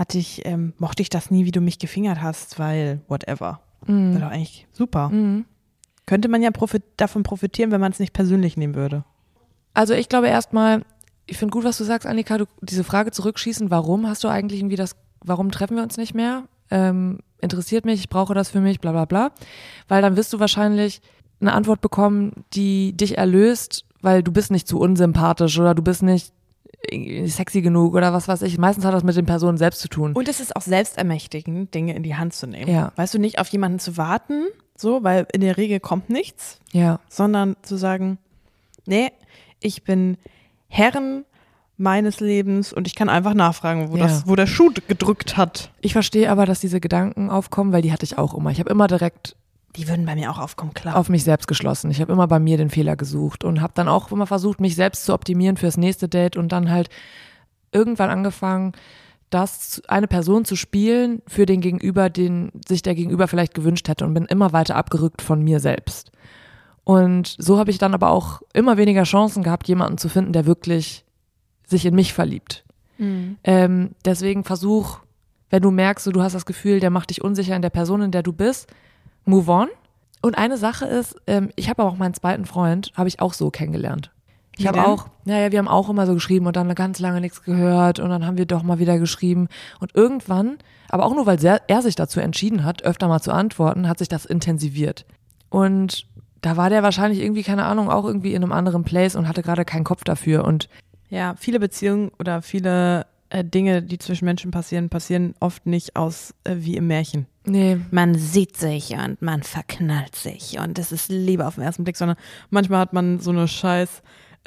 mochte ich das nie, wie du mich gefingert hast, weil whatever. Wäre doch eigentlich super. Könnte man ja davon profitieren, wenn man es nicht persönlich nehmen würde.
Also ich glaube erstmal, ich finde gut, was du sagst, Annika, diese Frage zurückschießen, warum hast du eigentlich irgendwie warum treffen wir uns nicht mehr? Interessiert mich, ich brauche das für mich, bla bla bla. Weil dann wirst du wahrscheinlich eine Antwort bekommen, die dich erlöst, weil du bist nicht zu unsympathisch oder du bist nicht sexy genug oder was weiß ich. Meistens hat das mit den Personen selbst zu tun.
Und es ist auch selbstermächtigend, Dinge in die Hand zu nehmen.
Ja.
Weißt du, nicht auf jemanden zu warten, so, weil in der Regel kommt nichts,
Ja.
sondern zu sagen, nee, ich bin Herrin meines Lebens und ich kann einfach nachfragen, wo der Schuh gedrückt hat.
Ich verstehe aber, dass diese Gedanken aufkommen, weil die hatte ich auch immer. Ich habe immer direkt
Die würden bei mir auch aufkommen, klar.
auf mich selbst geschlossen. Ich habe immer bei mir den Fehler gesucht und habe dann auch immer versucht, mich selbst zu optimieren fürs nächste Date und dann halt irgendwann angefangen, eine Person zu spielen für den Gegenüber, den sich der Gegenüber vielleicht gewünscht hätte und bin immer weiter abgerückt von mir selbst. Und so habe ich dann aber auch immer weniger Chancen gehabt, jemanden zu finden, der wirklich sich in mich verliebt. Deswegen versuch, wenn du merkst, du hast das Gefühl, der macht dich unsicher in der Person, in der du bist, move on. Und eine Sache ist, ich habe auch meinen zweiten Freund, habe ich auch so kennengelernt. Wir haben auch immer so geschrieben und dann ganz lange nichts gehört und dann haben wir doch mal wieder geschrieben. Und irgendwann, aber auch nur, weil er sich dazu entschieden hat, öfter mal zu antworten, hat sich das intensiviert. Und da war der wahrscheinlich irgendwie, keine Ahnung, auch irgendwie in einem anderen Place und hatte gerade keinen Kopf dafür. Und
Ja, viele Beziehungen oder viele Dinge, die zwischen Menschen passieren oft nicht aus wie im Märchen.
nee,
Man sieht sich und man verknallt sich und es ist Liebe auf den ersten Blick, sondern manchmal hat man so eine scheiß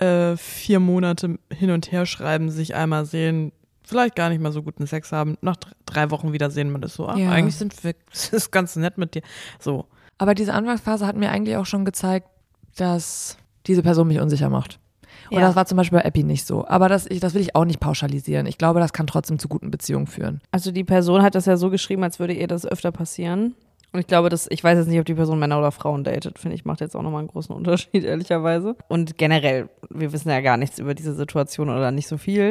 4 Monate hin und her schreiben, sich einmal sehen, vielleicht gar nicht mal so guten Sex haben, nach 3 Wochen wiedersehen, man ist so,
Ja.
eigentlich das ist ganz nett mit dir. So.
aber diese Anfangsphase hat mir eigentlich auch schon gezeigt, dass diese Person mich unsicher macht. Und
Ja.
das war zum Beispiel bei Epi nicht so. Aber das will ich auch nicht pauschalisieren. Ich glaube, das kann trotzdem zu guten Beziehungen führen.
Also die Person hat das ja so geschrieben, als würde ihr das öfter passieren. Und ich glaube, ich weiß jetzt nicht, ob die Person Männer oder Frauen datet. Finde ich, macht jetzt auch nochmal einen großen Unterschied, ehrlicherweise. Und generell, wir wissen ja gar nichts über diese Situation oder nicht so viel.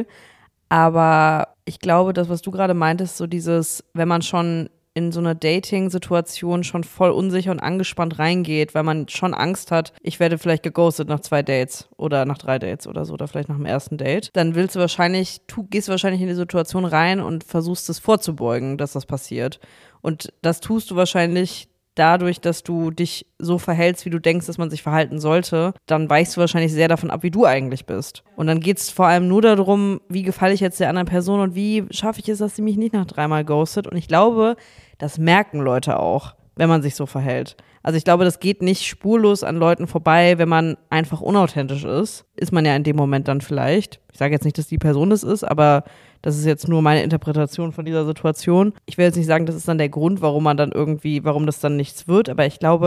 Aber ich glaube, das, was du gerade meintest, so dieses, wenn man schon in so eine Dating-Situation schon voll unsicher und angespannt reingeht, weil man schon Angst hat, ich werde vielleicht geghostet nach 2 Dates oder nach 3 Dates oder so oder vielleicht nach dem ersten Date, dann gehst du wahrscheinlich in die Situation rein und versuchst es vorzubeugen, dass das passiert. Und das tust du wahrscheinlich dadurch, dass du dich so verhältst, wie du denkst, dass man sich verhalten sollte, dann weichst du wahrscheinlich sehr davon ab, wie du eigentlich bist. Und dann geht es vor allem nur darum, wie gefalle ich jetzt der anderen Person und wie schaffe ich es, dass sie mich nicht nach 3 Mal ghostet. Und ich glaube, das merken Leute auch, wenn man sich so verhält. Also ich glaube, das geht nicht spurlos an Leuten vorbei, wenn man einfach unauthentisch ist. Ist man ja in dem Moment dann vielleicht. Ich sage jetzt nicht, dass die Person das ist, aber das ist jetzt nur meine Interpretation von dieser Situation. Ich will jetzt nicht sagen, das ist dann der Grund, warum das dann nichts wird, aber ich glaube,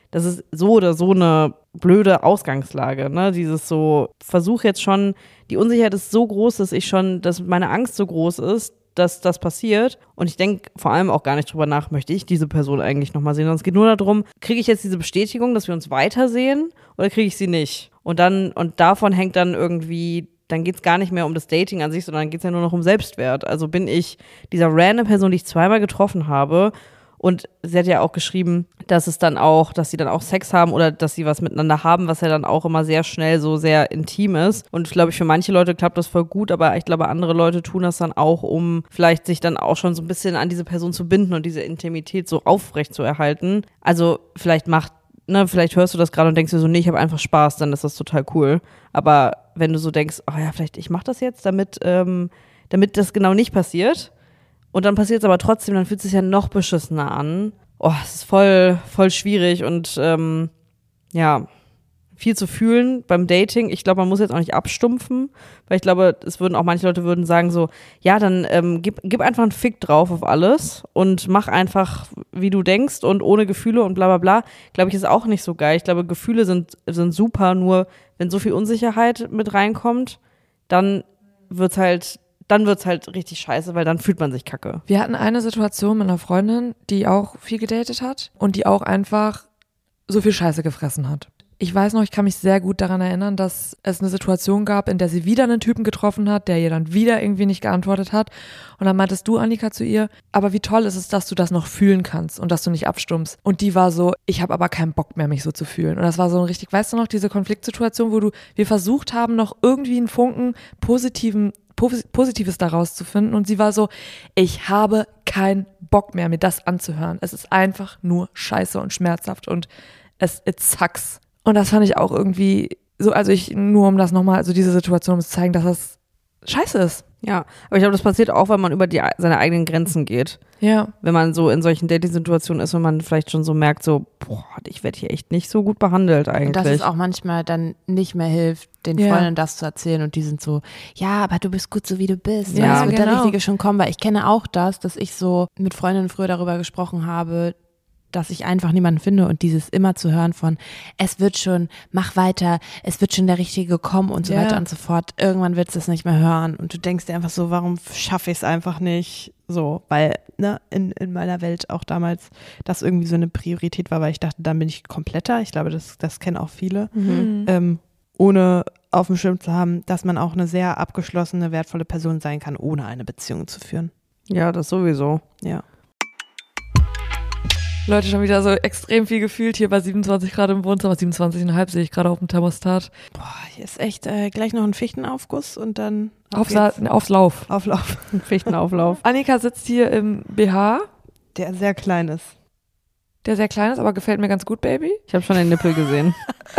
das ist so oder so eine blöde Ausgangslage, ne? Dieses so, versuch jetzt schon, die Unsicherheit ist so groß, dass meine Angst so groß ist, dass das passiert. Und ich denke vor allem auch gar nicht drüber nach, möchte ich diese Person eigentlich nochmal sehen. Sondern es geht nur darum, kriege ich jetzt diese Bestätigung, dass wir uns weitersehen oder kriege ich sie nicht? Und davon hängt dann irgendwie, dann geht es gar nicht mehr um das Dating an sich, sondern dann geht es ja nur noch um Selbstwert. Also bin ich dieser random Person, die ich zweimal getroffen habe, und sie hat ja auch geschrieben, dass sie dann auch Sex haben oder dass sie was miteinander haben, was ja dann auch immer sehr schnell so sehr intim ist. Und ich glaube, für manche Leute klappt das voll gut, aber ich glaube, andere Leute tun das dann auch, um vielleicht sich dann auch schon so ein bisschen an diese Person zu binden und diese Intimität so aufrecht zu erhalten. Also vielleicht hörst du das gerade und denkst dir so, nee, ich habe einfach Spaß, dann ist das total cool. Aber wenn du so denkst, oh ja, vielleicht ich mache das jetzt, damit das genau nicht passiert, und dann passiert es aber trotzdem, dann fühlt es sich ja noch beschissener an. Oh, es ist voll schwierig und ja, viel zu fühlen beim Dating. Ich glaube, man muss jetzt auch nicht abstumpfen, weil ich glaube, manche Leute würden sagen so, ja, dann gib einfach einen Fick drauf auf alles und mach einfach, wie du denkst und ohne Gefühle und bla bla bla. Glaube ich, ist auch nicht so geil. Ich glaube, Gefühle sind super, nur wenn so viel Unsicherheit mit reinkommt, dann wird's halt richtig scheiße, weil dann fühlt man sich kacke.
Wir hatten eine Situation mit einer Freundin, die auch viel gedatet hat und die auch einfach so viel Scheiße gefressen hat. Ich weiß noch, ich kann mich sehr gut daran erinnern, dass es eine Situation gab, in der sie wieder einen Typen getroffen hat, der ihr dann wieder irgendwie nicht geantwortet hat. Und dann meintest du, Annika, zu ihr, aber wie toll ist es, dass du das noch fühlen kannst und dass du nicht abstumpfst. Und die war so, ich habe aber keinen Bock mehr, mich so zu fühlen. Und das war so ein richtig, weißt du noch, diese Konfliktsituation, wo wir versucht haben, noch irgendwie einen Funken Positives daraus zu finden. Und sie war so, ich habe keinen Bock mehr, mir das anzuhören. Es ist einfach nur scheiße und schmerzhaft und it sucks. Und das fand ich auch irgendwie so, nur um das nochmal, also diese Situation, um zu zeigen, dass das scheiße ist.
Ja, aber ich glaube, das passiert auch, wenn man über seine eigenen Grenzen geht.
Ja.
Wenn man so in solchen Dating-Situationen ist und man vielleicht schon so merkt, so, boah, ich werde hier echt nicht so gut behandelt eigentlich.
Und dass es auch manchmal dann nicht mehr hilft, den Freunden das zu erzählen und die sind so, ja, aber du bist gut so, wie du bist.
Ja,
es wird
genau.
der Richtige schon kommen, weil ich kenne auch das, dass ich so mit Freundinnen früher darüber gesprochen habe, dass ich einfach niemanden finde und dieses immer zu hören von, es wird schon, mach weiter, es wird schon der Richtige kommen und so weiter und so fort. Irgendwann willst du es nicht mehr hören und du denkst dir einfach so, warum schaffe ich es einfach nicht so, weil in meiner Welt auch damals das irgendwie so eine Priorität war, weil ich dachte, dann bin ich kompletter. Ich glaube, das kennen auch viele. Ohne auf dem Schirm zu haben, dass man auch eine sehr abgeschlossene, wertvolle Person sein kann, ohne eine Beziehung zu führen.
Ja, das sowieso.
Ja.
Leute, schon wieder so extrem viel gefühlt hier bei 27 Grad im Wohnzimmer. 27,5 sehe ich gerade auf dem Thermostat.
Boah, hier ist echt gleich noch ein Fichtenaufguss und dann
Aufs Lauf.
Auflauf.
Ein Fichtenauflauf.
Annika sitzt hier im BH,
Der sehr klein ist.
der sehr klein ist, aber gefällt mir ganz gut, Baby.
Ich habe schon den Nippel gesehen.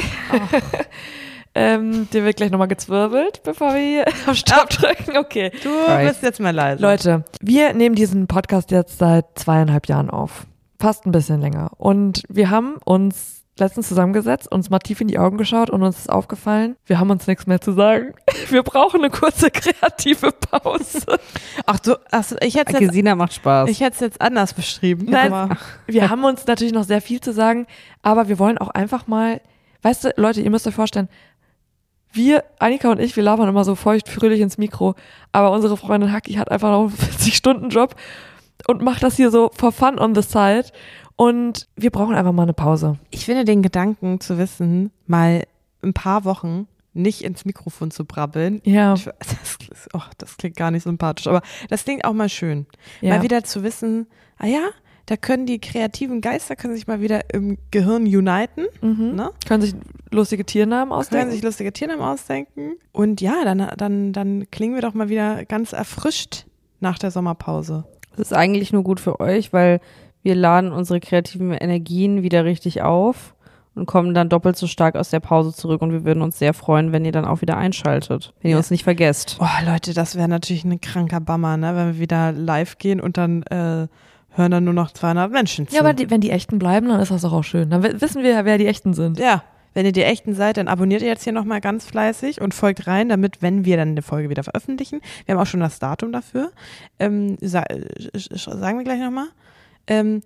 Der wird gleich nochmal gezwirbelt, bevor wir hier auf Stopp drücken. Okay.
Du bist jetzt mal leise.
Leute, wir nehmen diesen Podcast jetzt seit 2,5 Jahren auf. Fast ein bisschen länger. Und wir haben uns letztens zusammengesetzt, uns mal tief in die Augen geschaut und uns ist aufgefallen, wir haben uns nichts mehr zu sagen. Wir brauchen eine kurze kreative Pause.
Gesina macht Spaß.
Ich hätte es jetzt anders beschrieben.
Nein,
aber
wir haben uns natürlich noch sehr viel zu sagen, aber wir wollen auch einfach mal, weißt du, Leute, ihr müsst euch vorstellen, Annika und ich, wir labern immer so feuchtfröhlich ins Mikro, aber unsere Freundin Haki hat einfach noch einen 40-Stunden-Job und macht das hier so for fun on the side und wir brauchen einfach mal eine Pause.
ich finde den Gedanken zu wissen, mal ein paar Wochen nicht ins Mikrofon zu brabbeln.
Ja.
Das klingt gar nicht sympathisch, aber das klingt auch mal schön.
Ja.
Mal wieder zu wissen, da können die kreativen Geister sich mal wieder im Gehirn uniten. Ne?
Können sich lustige Tiernamen ausdenken.
Können sich lustige Tiernamen ausdenken. Und ja, dann klingen wir doch mal wieder ganz erfrischt nach der Sommerpause.
Das ist eigentlich nur gut für euch, weil wir laden unsere kreativen Energien wieder richtig auf und kommen dann doppelt so stark aus der Pause zurück und wir würden uns sehr freuen, wenn ihr dann auch wieder einschaltet, wenn ihr uns nicht vergesst.
Oh Leute, das wäre natürlich ein kranker Bummer, ne? Wenn wir wieder live gehen und dann hören dann nur noch 200 Menschen zu.
Ja, aber wenn die Echten bleiben, dann ist das doch auch schön. Dann wissen wir ja, wer die Echten sind.
Ja, wenn ihr die Echten seid, dann abonniert ihr jetzt hier nochmal ganz fleißig und folgt rein, damit, wenn wir dann eine Folge wieder veröffentlichen, wir haben auch schon das Datum dafür, sagen wir gleich nochmal,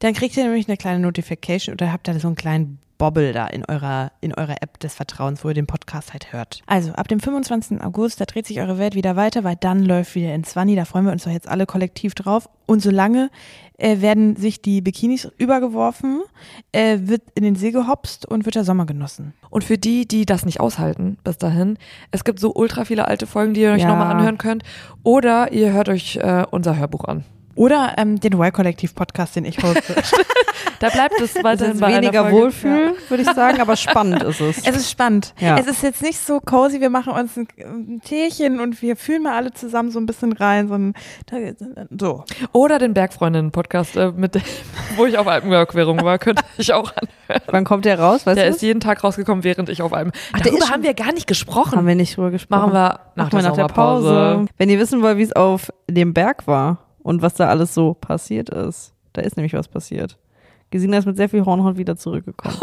Dann kriegt ihr nämlich eine kleine Notification oder habt da so einen kleinen Bobble da in eurer App des Vertrauens, wo ihr den Podcast halt hört. Also ab dem 25. August, da dreht sich eure Welt wieder weiter, weil dann läuft wieder in 20, da freuen wir uns doch jetzt alle kollektiv drauf. Und solange werden sich die Bikinis übergeworfen, wird in den See gehopst und wird der Sommer genossen.
Und für die das nicht aushalten bis dahin, es gibt so ultra viele alte Folgen, die ihr euch nochmal anhören könnt. Oder ihr hört euch unser Hörbuch an.
Oder den Y-Kollektiv-Podcast, den ich hoste.
Da bleibt es weiterhin
bei weniger Wohlfühl, würde ich sagen, aber spannend ist es.
Es ist spannend.
Ja.
Es ist jetzt nicht so cozy, wir machen uns ein Teechen und wir fühlen mal alle zusammen so ein bisschen rein. So.
Oder den Bergfreundinnen-Podcast, wo ich auf Alpenüberquerung war, könnte ich auch anhören.
Wann kommt der raus? Weißt
der
du?
ist jeden Tag rausgekommen, während ich auf Alpen.
Der
Darüber
ist schon-
haben wir gar nicht gesprochen.
Haben wir nicht drüber gesprochen.
Machen wir nach der Sommerpause.
Wenn ihr wissen wollt, wie es auf dem Berg war und was da alles so passiert ist, da ist nämlich was passiert. Gesina ist mit sehr viel Hornhaut wieder zurückgekommen.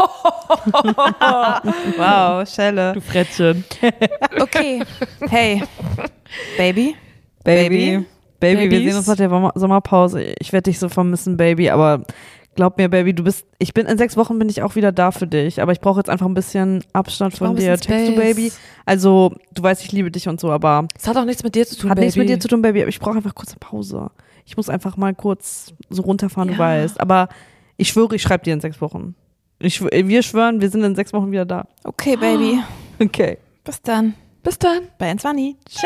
Wow, Schelle.
Du Frettchen.
Okay. Hey. Baby.
Baby, wir
Babys.
sehen uns nach der Sommerpause. Ich werde dich so vermissen, Baby, aber glaub mir, Baby, in 6 Wochen bin ich auch wieder da für dich, aber ich brauche jetzt einfach ein bisschen Abstand von dir. Checkst du, Baby? Also, du weißt, ich liebe dich und so, aber
Es hat auch nichts mit dir zu tun,
hat
Baby.
nichts mit dir zu tun, Baby, aber ich brauche einfach kurz eine Pause. Ich muss einfach mal kurz so runterfahren, du weißt, aber ich schwöre, ich schreibe dir in 6 Wochen. Wir schwören, wir sind in 6 Wochen wieder da.
Okay, Baby.
Okay.
Bis dann.
Bis dann.
Bei N20.
Ciao.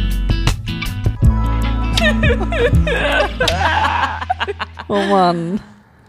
Oh Mann.